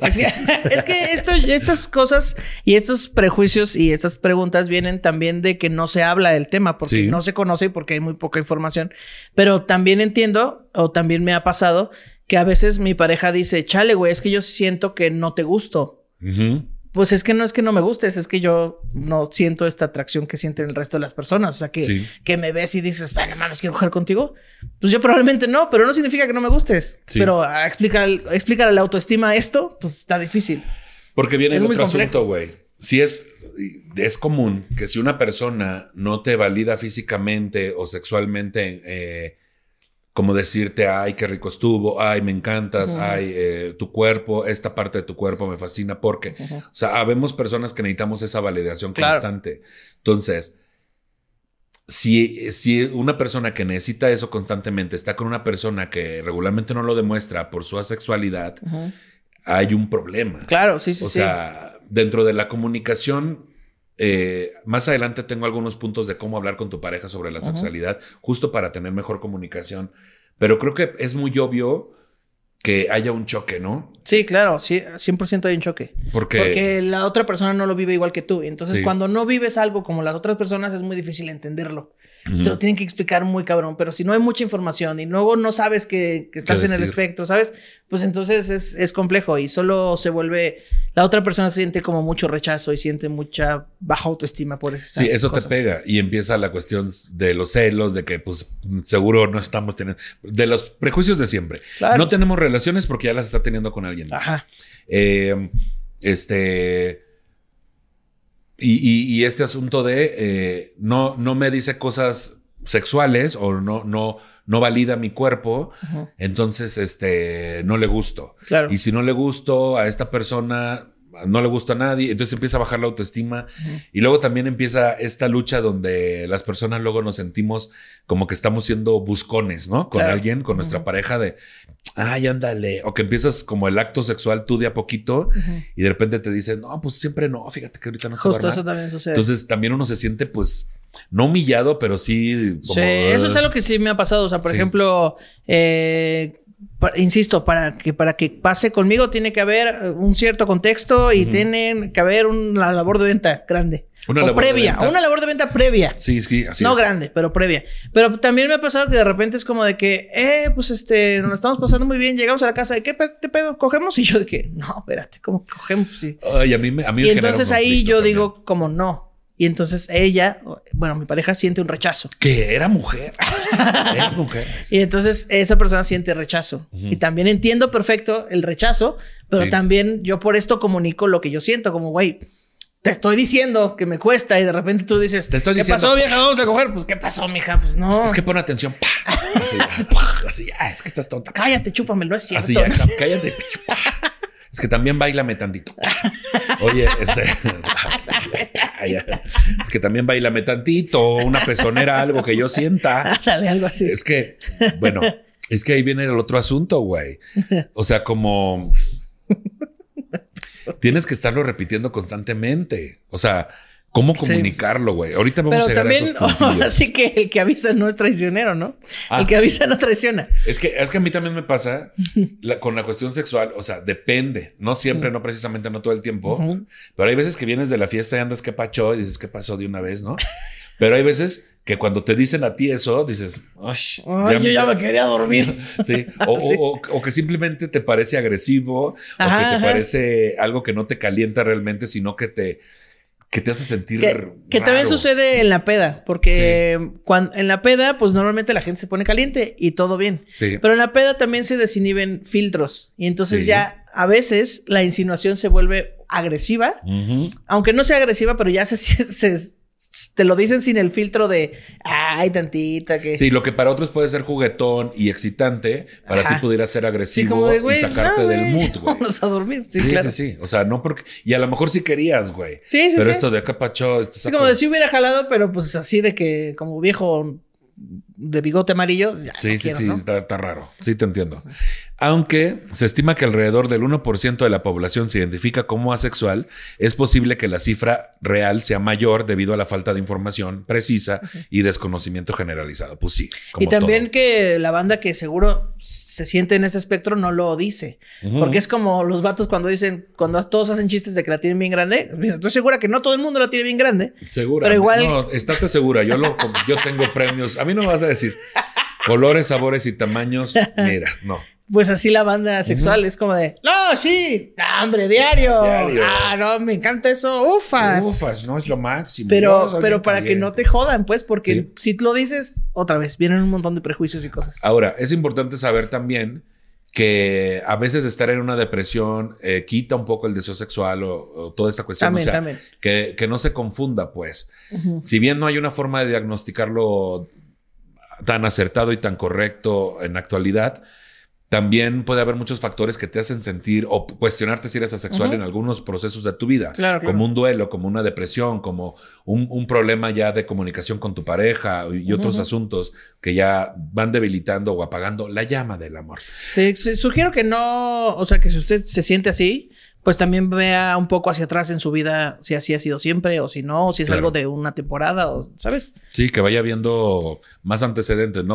Es que estas cosas y estos prejuicios y estas preguntas vienen también de que no se habla del tema, porque Sí. no se conoce y porque hay muy poca información. Pero también entiendo, o también me ha pasado, que a veces mi pareja dice, chale, güey, es que yo siento que no te gusto. Ujú. Pues es que no me gustes, es que yo no siento esta atracción que sienten el resto de las personas. O sea, Sí. que me ves y dices, ay, no mames, quiero coger contigo. Pues yo probablemente no, pero no significa que no me gustes. Sí. Pero explícale la autoestima a esto, pues está difícil. Porque viene Es el muy otro complejo. asunto, güey. Si es común que si una persona no te valida físicamente o sexualmente, como decirte, ay, qué rico estuvo, ay, me encantas, ay, tu cuerpo, esta parte de tu cuerpo me fascina, porque, o sea, habemos personas que necesitamos esa validación Claro. constante. Entonces, si una persona que necesita eso constantemente está con una persona que regularmente no lo demuestra por su asexualidad, hay un problema. Claro, sí. O sea, dentro de la comunicación, más adelante tengo algunos puntos de cómo hablar con tu pareja sobre la sexualidad, justo para tener mejor comunicación. Pero creo que es muy obvio que haya un choque, ¿no? Sí, claro, sí, 100% hay un choque. Porque la otra persona no lo vive igual que tú. Entonces, cuando no vives algo como las otras personas, es muy difícil entenderlo. Te lo tienen que explicar muy cabrón. Pero si no hay mucha información y luego no sabes que estás en el espectro, ¿sabes? Pues entonces es complejo y solo se vuelve... La otra persona siente como mucho rechazo y siente mucha baja autoestima por eso. Sí, eso cosa. Te pega y empieza la cuestión de los celos, de que pues seguro no estamos teniendo... De los prejuicios de siempre. Claro. No tenemos relaciones porque ya las está teniendo con alguien más. Ajá. Y este asunto de no me dice cosas sexuales o no valida mi cuerpo, entonces no le gusto. Claro. Y si no le gusto a esta persona, no le gusta a nadie, entonces empieza a bajar la autoestima. Y luego también empieza esta lucha donde las personas luego nos sentimos como que estamos siendo buscones, ¿no? Con alguien, con nuestra pareja de, ay, ándale. O que empiezas como el acto sexual tú de a poquito y de repente te dicen, no, pues siempre no, fíjate que ahorita no se va a armar. Eso también sucede. Entonces también uno se siente pues no humillado, pero sí como... Sí, eso es algo que sí me ha pasado. O sea, por ejemplo, insisto, para que pase conmigo tiene que haber un cierto contexto y tiene que haber una labor de venta grande. Una labor de venta previa. Sí, así no es. Grande, pero previa. Pero también me ha pasado que de repente es como de que, pues nos lo estamos pasando muy bien, llegamos a la casa, ¿de qué pedo? ¿Cogemos? Y yo de que, no, espérate, ¿cómo cogemos? Sí. Ay, a mí y entonces ahí yo digo, como no. Y entonces ella, bueno, mi pareja siente un rechazo. Que era mujer. Es mujer. Y entonces esa persona siente rechazo. Y también entiendo perfecto el rechazo, pero también yo por esto comunico lo que yo siento, como, güey, te estoy diciendo que me cuesta y de repente tú dices, ¿qué pasó, vieja? Vamos a coger. Pues, ¿qué pasó, mija? Pues no. Es que pon atención. Así, es que estás tonta. Cállate, chúpame, no es cierto. Así, cállate. Es que también bailame tantito. Oye, es que también bailame tantito, una pezonera, algo que yo sienta. Dale, algo así. Es que, bueno, es que ahí viene el otro asunto, güey. O sea, como tienes que estarlo repitiendo constantemente. O sea, ¿cómo comunicarlo, güey? Ahorita vamos a llegar también, a esos puntillos. Así que el que avisa no es traicionero, ¿no? El que avisa no traiciona. Es que a mí también me pasa con la cuestión sexual. O sea, depende. No siempre, no precisamente, no todo el tiempo. Pero hay veces que vienes de la fiesta y andas, ¿qué pacho? Y dices, ¿qué pasó de una vez, no? Pero hay veces que cuando te dicen a ti eso, dices, yo ya me quería dormir. Sí. O que simplemente te parece agresivo, o que te parece algo que no te calienta realmente, sino que te hace sentir que también sucede en la peda, porque en la peda, pues normalmente la gente se pone caliente y todo bien. Sí. Pero en la peda también se desinhiben filtros y entonces ya a veces la insinuación se vuelve agresiva, aunque no sea agresiva, pero ya te lo dicen sin el filtro de ay, tantita que... Sí, lo que para otros puede ser juguetón y excitante, para ti pudiera ser agresivo y sacarte del mood, güey. Vámonos a dormir, claro. Sí. O sea, no porque... Y a lo mejor sí querías, güey. Sí. Pero esto de acá pacho... Sí, como de si hubiera jalado, pero pues así de que como viejo de bigote amarillo. Ya sí, ¿no? Está raro. Sí, te entiendo. Aunque se estima que alrededor del 1% de la población se identifica como asexual, es posible que la cifra real sea mayor debido a la falta de información precisa y desconocimiento generalizado. Pues sí. Y también todo. Que la banda que seguro se siente en ese espectro no lo dice. Porque es como los vatos cuando todos hacen chistes de que la tienen bien grande. Estoy segura que no todo el mundo la tiene bien grande. Segura. Pero igual... No, estate segura. Yo tengo premios. A mí no me vas a decir colores, sabores y tamaños. Mira, no. Pues así la banda sexual es como de, no, sí, hombre, diario. No, me encanta eso, ufas, no es lo máximo. Pero para que no te jodan, pues, porque si lo dices, otra vez, vienen un montón de prejuicios y cosas. Ahora, es importante saber también que a veces estar en una depresión quita un poco el deseo sexual o toda esta cuestión. También. Que no se confunda, pues. Si bien no hay una forma de diagnosticarlo tan acertado y tan correcto en la actualidad, también puede haber muchos factores que te hacen sentir o cuestionarte si eres asexual en algunos procesos de tu vida. Claro. Como un duelo, como una depresión, como un problema ya de comunicación con tu pareja y otros asuntos que ya van debilitando o apagando la llama del amor. Sí, sugiero que no, o sea, que si usted se siente así, pues también vea un poco hacia atrás en su vida, si así ha sido siempre o si no, o si es algo de una temporada, o ¿sabes? Sí, que vaya viendo más antecedentes,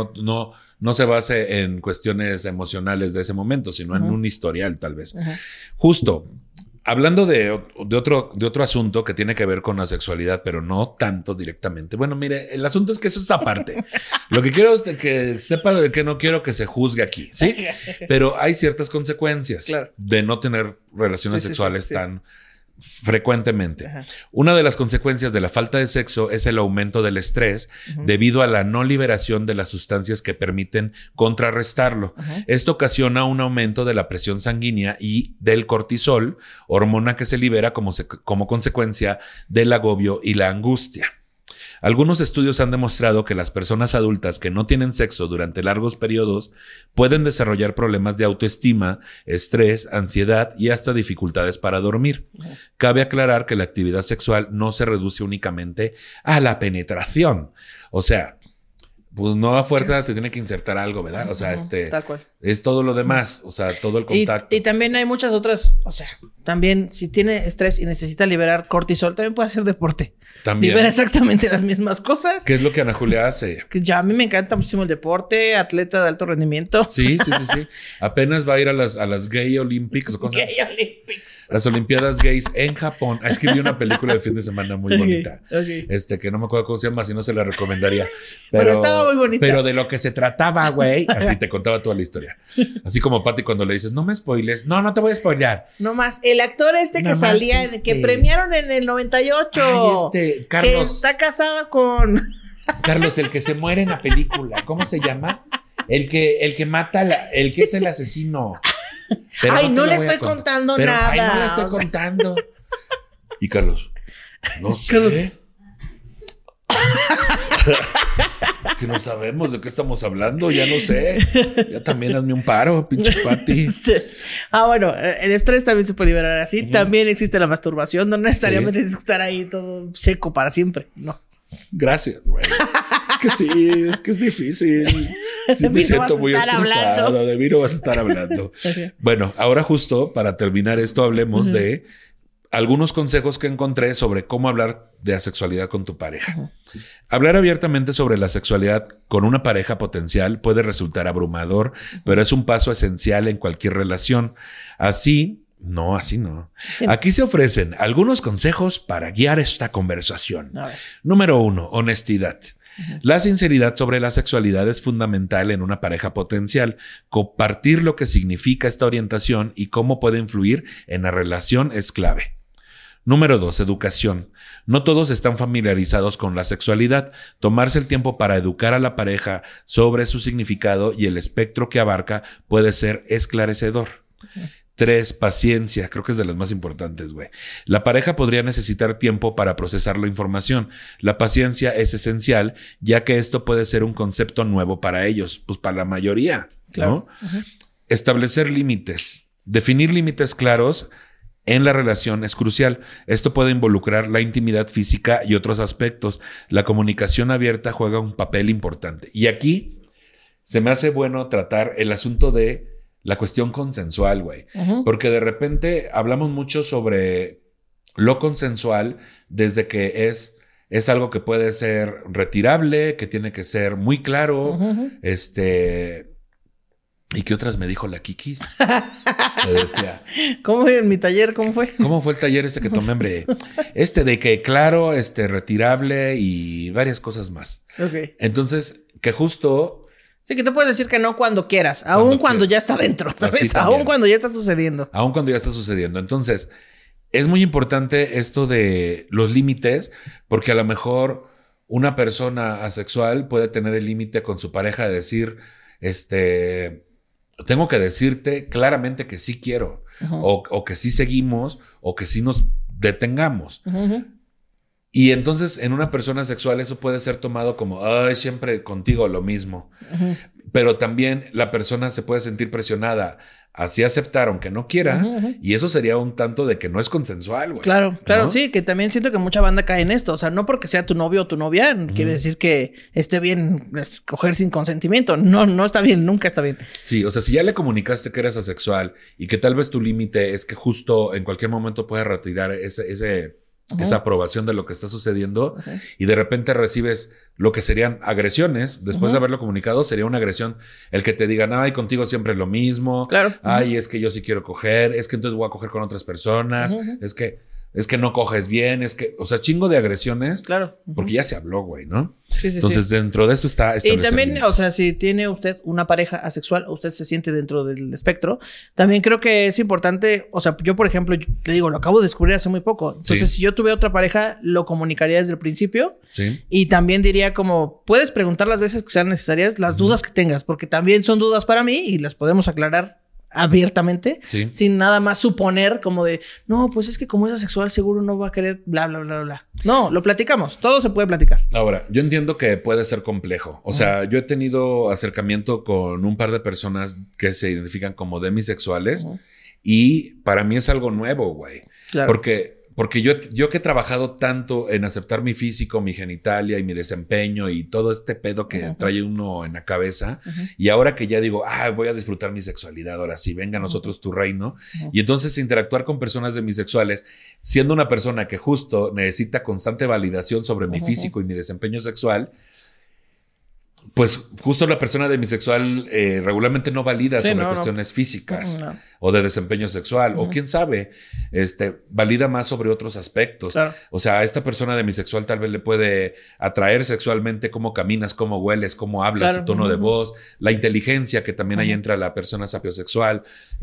no se base en cuestiones emocionales de ese momento, sino en un historial tal vez. Justo, hablando de otro asunto que tiene que ver con la sexualidad, pero no tanto directamente. Bueno, mire, el asunto es que eso es aparte. Lo que quiero es que sepa que no quiero que se juzgue aquí, ¿sí? Pero hay ciertas consecuencias de no tener relaciones sexuales tan frecuentemente. Una de las consecuencias de la falta de sexo es el aumento del estrés debido a la no liberación de las sustancias que permiten contrarrestarlo. Esto ocasiona un aumento de la presión sanguínea y del cortisol, hormona que se libera como consecuencia del agobio y la angustia. Algunos estudios han demostrado que las personas adultas que no tienen sexo durante largos periodos pueden desarrollar problemas de autoestima, estrés, ansiedad y hasta dificultades para dormir. Cabe aclarar que la actividad sexual no se reduce únicamente a la penetración. O sea, pues no a fuerza te tiene que insertar algo, ¿verdad? O sea, tal cual. Es todo lo demás, o sea, todo el contacto. Y también hay muchas otras, o sea, también si tiene estrés y necesita liberar cortisol, también puede hacer deporte. También. Libera exactamente las mismas cosas. ¿Qué es lo que Ana Julia hace? Que ya a mí me encanta muchísimo el deporte, atleta de alto rendimiento. Sí. Apenas va a ir a las Gay Olympics. Gay Olympics. Las Olimpiadas Gays en Japón. Escribí una película de fin de semana muy bonita. Que no me acuerdo cómo se llama, si no se la recomendaría. Pero estaba muy bonita. Pero de lo que se trataba, güey, así te contaba toda la historia. Así como Patty cuando le dices, no me spoiles. No te voy a spoilear. No más, el actor que salía, que premiaron en el 98. Carlos. Que está casado con... Carlos, el que se muere en la película. ¿Cómo se llama? El que mata, el que es el asesino. Pero ay, no le estoy contando nada. Ay, no le estoy contando. Y Carlos, no sé. Carlos. Que no sabemos de qué estamos hablando, ya no sé. Ya también hazme un paro, pinche Patty. Bueno, el estrés también se puede liberar así. También existe la masturbación. No necesariamente tienes que estar ahí todo seco para siempre. No. Gracias, güey. Es que es difícil. Sí, me siento muy estresado. De mí no vas a estar hablando. Bueno, ahora justo para terminar esto, hablemos de algunos consejos que encontré sobre cómo hablar de asexualidad con tu pareja. Hablar abiertamente sobre la sexualidad con una pareja potencial puede resultar abrumador, pero es un paso esencial en cualquier relación. Así no. Sí. Aquí se ofrecen algunos consejos para guiar esta conversación. Número 1, honestidad. La sinceridad sobre la sexualidad es fundamental en una pareja potencial. Compartir lo que significa esta orientación y cómo puede influir en la relación es clave. Número 2, educación. No todos están familiarizados con la sexualidad. Tomarse el tiempo para educar a la pareja sobre su significado y el espectro que abarca puede ser esclarecedor. 3, paciencia. Creo que es de las más importantes, güey. La pareja podría necesitar tiempo para procesar la información. La paciencia es esencial, ya que esto puede ser un concepto nuevo para ellos, pues para la mayoría, ¿no? Establecer límites. Definir límites claros en la relación es crucial. Esto puede involucrar la intimidad física y otros aspectos. La comunicación abierta juega un papel importante. Y aquí se me hace bueno tratar el asunto de la cuestión consensual, güey. Porque de repente hablamos mucho sobre lo consensual desde que es algo que puede ser retirable, que tiene que ser muy claro. ¿Y qué otras me dijo la Kikis? Me decía. ¿Cómo en mi taller? ¿Cómo fue? ¿Cómo fue el taller ese que tomé, hombre? De que claro, retirable y varias cosas más. Entonces, que justo... Sí, que te puedes decir que no cuando quieras, aun cuando ya está dentro, ¿sabes? Aun cuando ya está sucediendo. Aun cuando ya está sucediendo. Entonces, es muy importante esto de los límites, porque a lo mejor una persona asexual puede tener el límite con su pareja de decir, tengo que decirte claramente que sí quiero, o que sí seguimos, o que sí nos detengamos. Y entonces en una persona sexual eso puede ser tomado como, ay, siempre contigo lo mismo. pero también la persona se puede sentir presionada así aceptar aunque no quiera, y eso sería un tanto de que no es consensual, güey. Claro, ¿no? sí, que también siento que mucha banda cae en esto, o sea, no porque sea tu novio o tu novia, quiere decir que esté bien coger sin consentimiento, no está bien, nunca está bien. Sí, o sea, si ya le comunicaste que eres asexual y que tal vez tu límite es que justo en cualquier momento puedes retirar esa aprobación de lo que está sucediendo y de repente recibes lo que serían agresiones, después de haberlo comunicado, sería una agresión el que te digan, ay, contigo siempre es lo mismo, claro. Ay, es que yo sí quiero coger, es que entonces voy a coger con otras personas, es que no coges bien, es que, o sea, chingo de agresiones, claro, porque ya se habló, güey, ¿no? Sí, Entonces, dentro de esto está y también, o sea, si tiene usted una pareja asexual, usted se siente dentro del espectro, también creo que es importante, o sea, yo, por ejemplo, te digo, lo acabo de descubrir hace muy poco. Entonces, si yo tuve otra pareja, lo comunicaría desde el principio. Sí. Y también diría como, puedes preguntar las veces que sean necesarias, las dudas que tengas, porque también son dudas para mí y las podemos aclarar abiertamente, sin nada más suponer como de, no, pues es que como es asexual seguro no va a querer bla, bla, bla, bla. No, lo platicamos, todo se puede platicar. Ahora, yo entiendo que puede ser complejo. O sea, yo he tenido acercamiento con un par de personas que se identifican como demisexuales y para mí es algo nuevo, güey. Claro. Porque yo que he trabajado tanto en aceptar mi físico, mi genitalia y mi desempeño y todo este pedo que trae uno en la cabeza, y ahora que ya digo, voy a disfrutar mi sexualidad, ahora sí, venga a nosotros tu reino, y entonces interactuar con personas demisexuales, siendo una persona que justo necesita constante validación sobre mi físico y mi desempeño sexual, pues justo la persona demisexual regularmente no valida sobre cuestiones físicas o de desempeño sexual, o quién sabe, valida más sobre otros aspectos. Claro. O sea, a esta persona demisexual tal vez le puede atraer sexualmente cómo caminas, cómo hueles, cómo hablas, tu tono de voz, la inteligencia que también ahí entra la persona sapiosexual,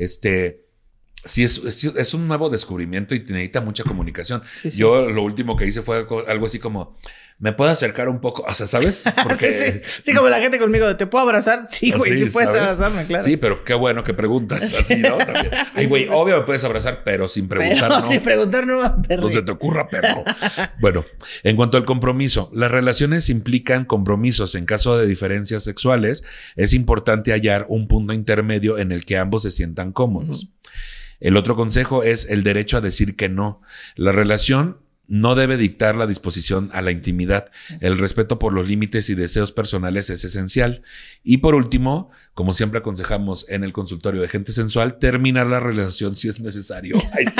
sí, es un nuevo descubrimiento y necesita mucha comunicación. Sí. Yo lo último que hice fue algo así como, ¿me puedo acercar un poco? O sea, ¿sabes? Porque... sí, como la gente conmigo, ¿te puedo abrazar? Sí, güey, sí puedes abrazarme, claro. Sí, pero qué bueno que preguntas así, ¿no? También. Ay, güey, obvio me puedes abrazar, pero sin preguntar, ¿no? Sin preguntar, no, perro. No se te ocurra, perro. Bueno, en cuanto al compromiso, las relaciones implican compromisos. En caso de diferencias sexuales, es importante hallar un punto intermedio en el que ambos se sientan cómodos. El otro consejo es el derecho a decir que no. La relación no debe dictar la disposición a la intimidad. El respeto por los límites y deseos personales es esencial. Y por último, como siempre aconsejamos en el consultorio de Gente Sensual, terminar la relación si es necesario.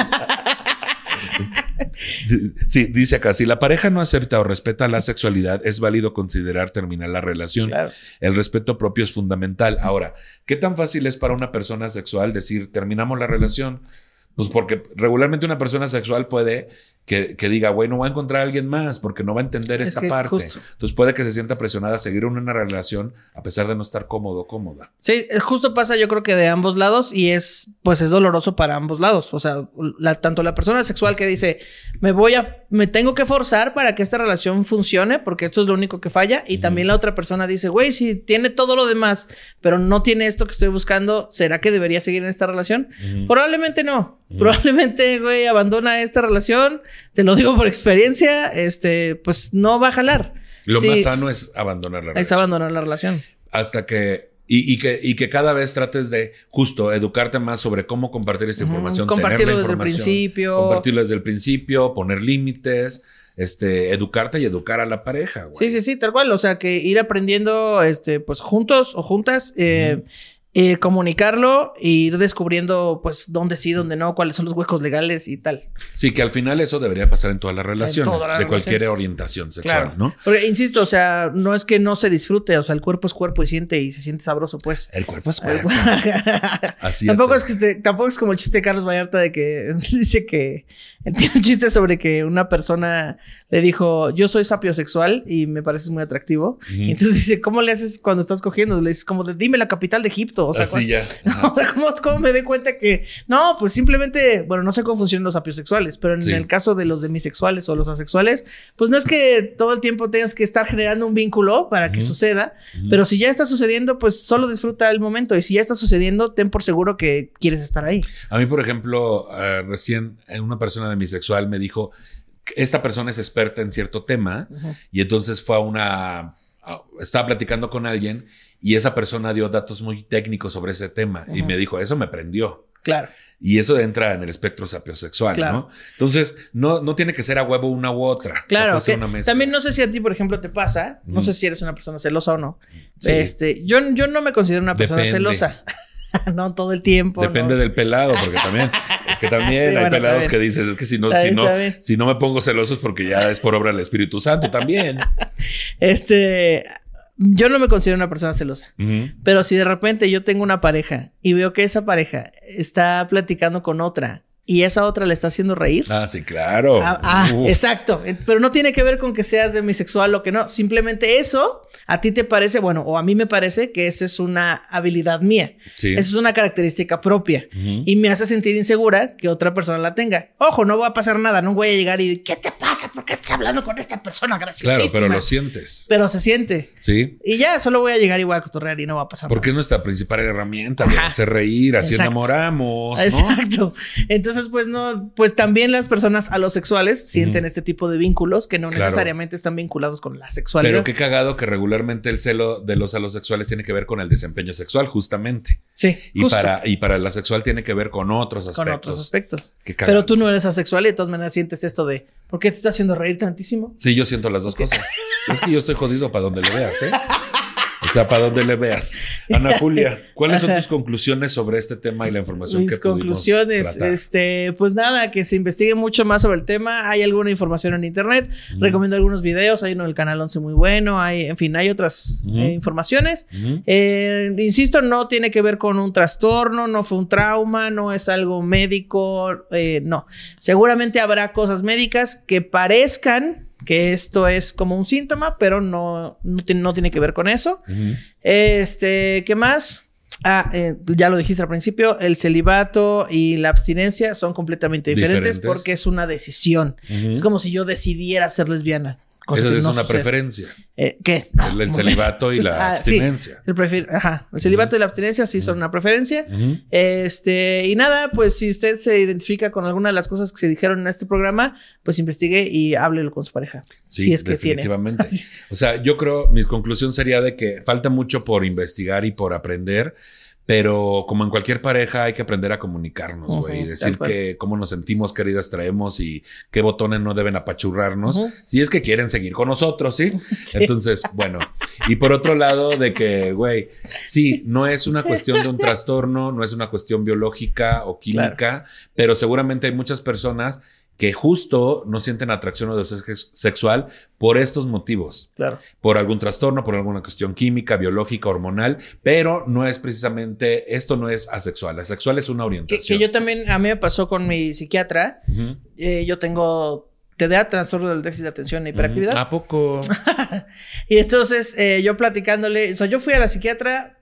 Sí, dice acá, si la pareja no acepta o respeta la sexualidad, es válido considerar terminar la relación. Claro. El respeto propio es fundamental. Ahora, ¿qué tan fácil es para una persona sexual decir terminamos la relación? Pues porque regularmente una persona sexual puede que diga, güey, no voy a encontrar a alguien más porque no va a entender esta parte. Justo. Entonces puede que se sienta presionada a seguir en una relación a pesar de no estar cómodo o cómoda. Sí, justo pasa yo creo que de ambos lados y es doloroso para ambos lados. O sea, tanto la persona sexual que dice, me tengo que forzar para que esta relación funcione porque esto es lo único que falla, y también la otra persona dice, güey, si tiene todo lo demás, pero no tiene esto que estoy buscando, ¿será que debería seguir en esta relación? Probablemente no. Probablemente, güey, abandona esta relación. Te lo digo por experiencia, pues no va a jalar. Lo más sano es abandonar la relación. Es abandonar la relación. Hasta que... Y que cada vez trates de justo educarte más sobre cómo compartir esta información. Compartirlo desde el principio. Compartirlo desde el principio, poner límites, educarte y educar a la pareja, güey. Sí, tal cual. O sea, que ir aprendiendo, pues juntos o juntas, comunicarlo e ir descubriendo, pues, dónde sí, dónde no, cuáles son los huecos legales y tal. Sí, que al final eso debería pasar en todas las relaciones, de cualquier orientación sexual, claro, ¿no? Porque, insisto, o sea, no es que no se disfrute, o sea, el cuerpo es cuerpo y se siente sabroso, pues. El cuerpo es cuerpo. Así tampoco es como el chiste de Carlos Vallarta de que dice que él tiene un chiste sobre que una persona le dijo, yo soy sapiosexual y me pareces muy atractivo. Y entonces dice, ¿cómo le haces cuando estás cogiendo? Le dices como, dime la capital de Egipto. O sea, así ya. O sea, ¿cómo me doy cuenta que... No, pues simplemente... Bueno, no sé cómo funcionan los sapiosexuales, pero en el caso de los demisexuales o los asexuales, pues no es que todo el tiempo tengas que estar generando un vínculo para que suceda, pero si ya está sucediendo, pues solo disfruta el momento. Y si ya está sucediendo, ten por seguro que quieres estar ahí. A mí, por ejemplo, recién una persona demisexual me dijo... Esta persona es experta en cierto tema y entonces fue a estaba platicando con alguien y esa persona dio datos muy técnicos sobre ese tema y me dijo, eso me prendió. Claro. Y eso entra en el espectro sapiosexual, Claro. ¿no? Entonces, no tiene que ser a huevo una u otra. Claro, o sea, puede ser que una mezcla. también no sé si a ti, por ejemplo, te pasa, no sé si eres una persona celosa o no. Sí. Yo no me considero una persona Depende. celosa. No todo el tiempo. Depende no. del pelado, porque también, es que también Sí, hay bueno, pelados está que bien. dices, es que si no Está bien. me pongo celoso es porque ya es por obra del Espíritu Santo también. Yo no me considero una persona celosa. Ujú. Pero si de repente yo tengo una pareja y veo que esa pareja está platicando con otra y esa otra le está haciendo reír. Ah, sí, claro. Uf. Exacto. Pero no tiene que ver con que seas demisexual o que no. Simplemente eso a ti te parece, bueno, o a mí me parece que esa es una habilidad mía. Sí. Esa es una característica propia. Y me hace sentir insegura que otra persona la tenga. Ojo, no va a pasar nada. No voy a llegar y ¿qué te pasa? ¿Por qué estás hablando con esta persona graciosísima? Claro, pero lo sientes. Pero se siente. Sí. Y ya, solo voy a llegar y voy a cotorrear y no va a pasar Porque es nada. nuestra principal herramienta de Ajá. hacer reír, así Exacto. enamoramos, ¿no? Exacto. Entonces, pues también las personas alosexuales sienten este tipo de vínculos que no Claro. necesariamente están vinculados con la sexualidad. Pero qué cagado que regularmente el celo de los alosexuales tiene que ver con el desempeño sexual, justamente. Sí, Y justo, para la sexual tiene que ver con otros aspectos. con otros aspectos. Qué cagado. Pero tú no eres asexual y de todas maneras sientes esto de ¿por qué te está haciendo reír tantísimo? Sí, yo siento las dos cosas. Es que yo estoy jodido para donde le veas, ¿eh? O sea, para donde le veas. Ana Julia, ¿cuáles son tus conclusiones sobre este tema y la información Mis que pudimos conclusiones, tratar? pues nada, que se investigue mucho más sobre el tema. Hay alguna información en internet. Recomiendo algunos videos. Hay uno del Canal 11 muy bueno. Hay otras informaciones. Insisto, no tiene que ver con un trastorno, no fue un trauma, no es algo médico. No. Seguramente habrá cosas médicas que parezcan que esto es como un síntoma, pero no tiene que ver con eso. ¿Qué más? Ya lo dijiste al principio, el celibato y la abstinencia son completamente diferentes porque es una decisión. Es como si yo decidiera ser lesbiana. Esa es no una sucede. preferencia. ¿Qué? El celibato y la abstinencia. Sí, el celibato y la abstinencia sí son una preferencia. Y nada, pues si usted se identifica con alguna de las cosas que se dijeron en este programa, pues investigue y háblelo con su pareja. Sí, si es que definitivamente. tiene. O sea, yo creo, mi conclusión sería de que falta mucho por investigar y por aprender. Pero como en cualquier pareja hay que aprender a comunicarnos, güey. Y decir que cómo nos sentimos, qué heridas traemos y qué botones no deben apachurrarnos. Si es que quieren seguir con nosotros, ¿sí? Sí. Entonces, bueno. Y por otro lado de que, güey, sí, no es una cuestión de un trastorno, no es una cuestión biológica o química, pero seguramente hay muchas personas que justo no sienten atracción o deseo sexual por estos motivos. Claro. Por algún trastorno, por alguna cuestión química, biológica, hormonal, pero no es precisamente, esto no es asexual. Asexual es una orientación. Que yo también, a mí me pasó con mi psiquiatra. Yo tengo TDA, trastorno del déficit de atención e hiperactividad. ¿A poco? Y entonces yo platicándole, o sea, yo fui a la psiquiatra,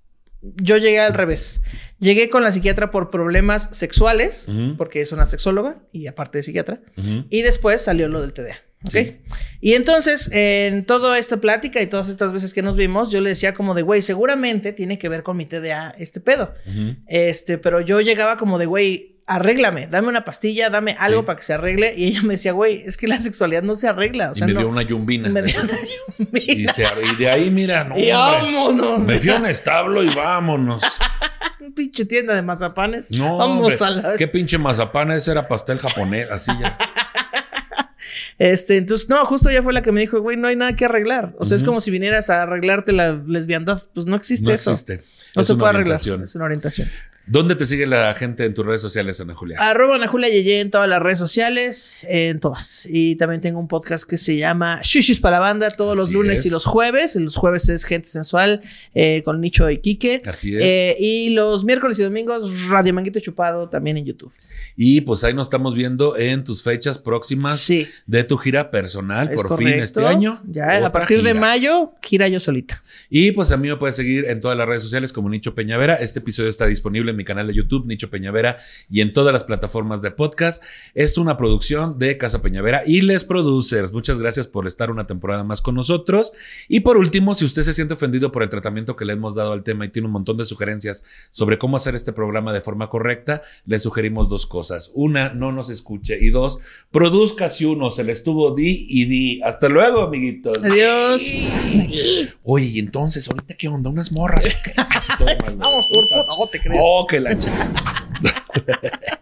yo llegué al revés. Llegué con la psiquiatra por problemas sexuales, porque es una sexóloga y aparte de psiquiatra. Y después salió lo del TDA. ¿Ok? Sí. Y entonces, en toda esta plática y todas estas veces que nos vimos, yo le decía como de, güey, seguramente tiene que ver con mi TDA este pedo. Pero yo llegaba como de, güey, arréglame, dame una pastilla, dame algo para que se arregle. Y ella me decía, güey, es que la sexualidad no se arregla. O sea, y me dio una yumbina. Me dio una yumbina. Y de ahí, mira, no, y vámonos. Me fui a un establo y vámonos. Un pinche tienda de mazapanes. No, vamos a la... ¿Qué pinche mazapán? Ese era pastel japonés, así ya. Entonces, no, justo ella fue la que me dijo, güey, no hay nada que arreglar. O sea, es como si vinieras a arreglarte la lesbiandad. Pues no existe eso. No existe. No se puede arreglar. Es una orientación. ¿Dónde te sigue la gente en tus redes sociales, Ana Julia? @AnaJuliaYeye en todas las redes sociales, en todas. Y también tengo un podcast que se llama Shishis para la banda todos los lunes y los jueves. Los jueves es Gente Sensual con Nicho y Quique. Así es. Y los miércoles y domingos Radio Manguito Chupado también en YouTube. Y pues ahí nos estamos viendo en tus fechas próximas de tu gira personal, por fin este año. Ya, a partir de mayo, gira yo solita. Y pues a mí me puedes seguir en todas las redes sociales como Nicho Peñavera. Este episodio está disponible en mi canal de YouTube, Nicho Peñavera, y en todas las plataformas de podcast. Es una producción de Casa Peñavera y Les Producers. Muchas gracias por estar una temporada más con nosotros. Y por último, si usted se siente ofendido por el tratamiento que le hemos dado al tema y tiene un montón de sugerencias sobre cómo hacer este programa de forma correcta, le sugerimos 2 cosas. 1, no nos escuche. Y 2, produzca si uno se le estuvo di y di. Hasta luego, amiguitos. Adiós. Oye, y entonces, ¿ahorita qué onda? ¿Unas morras? Así todo mal, ¿no? Vamos por puto, te crees. Oh, que la chica.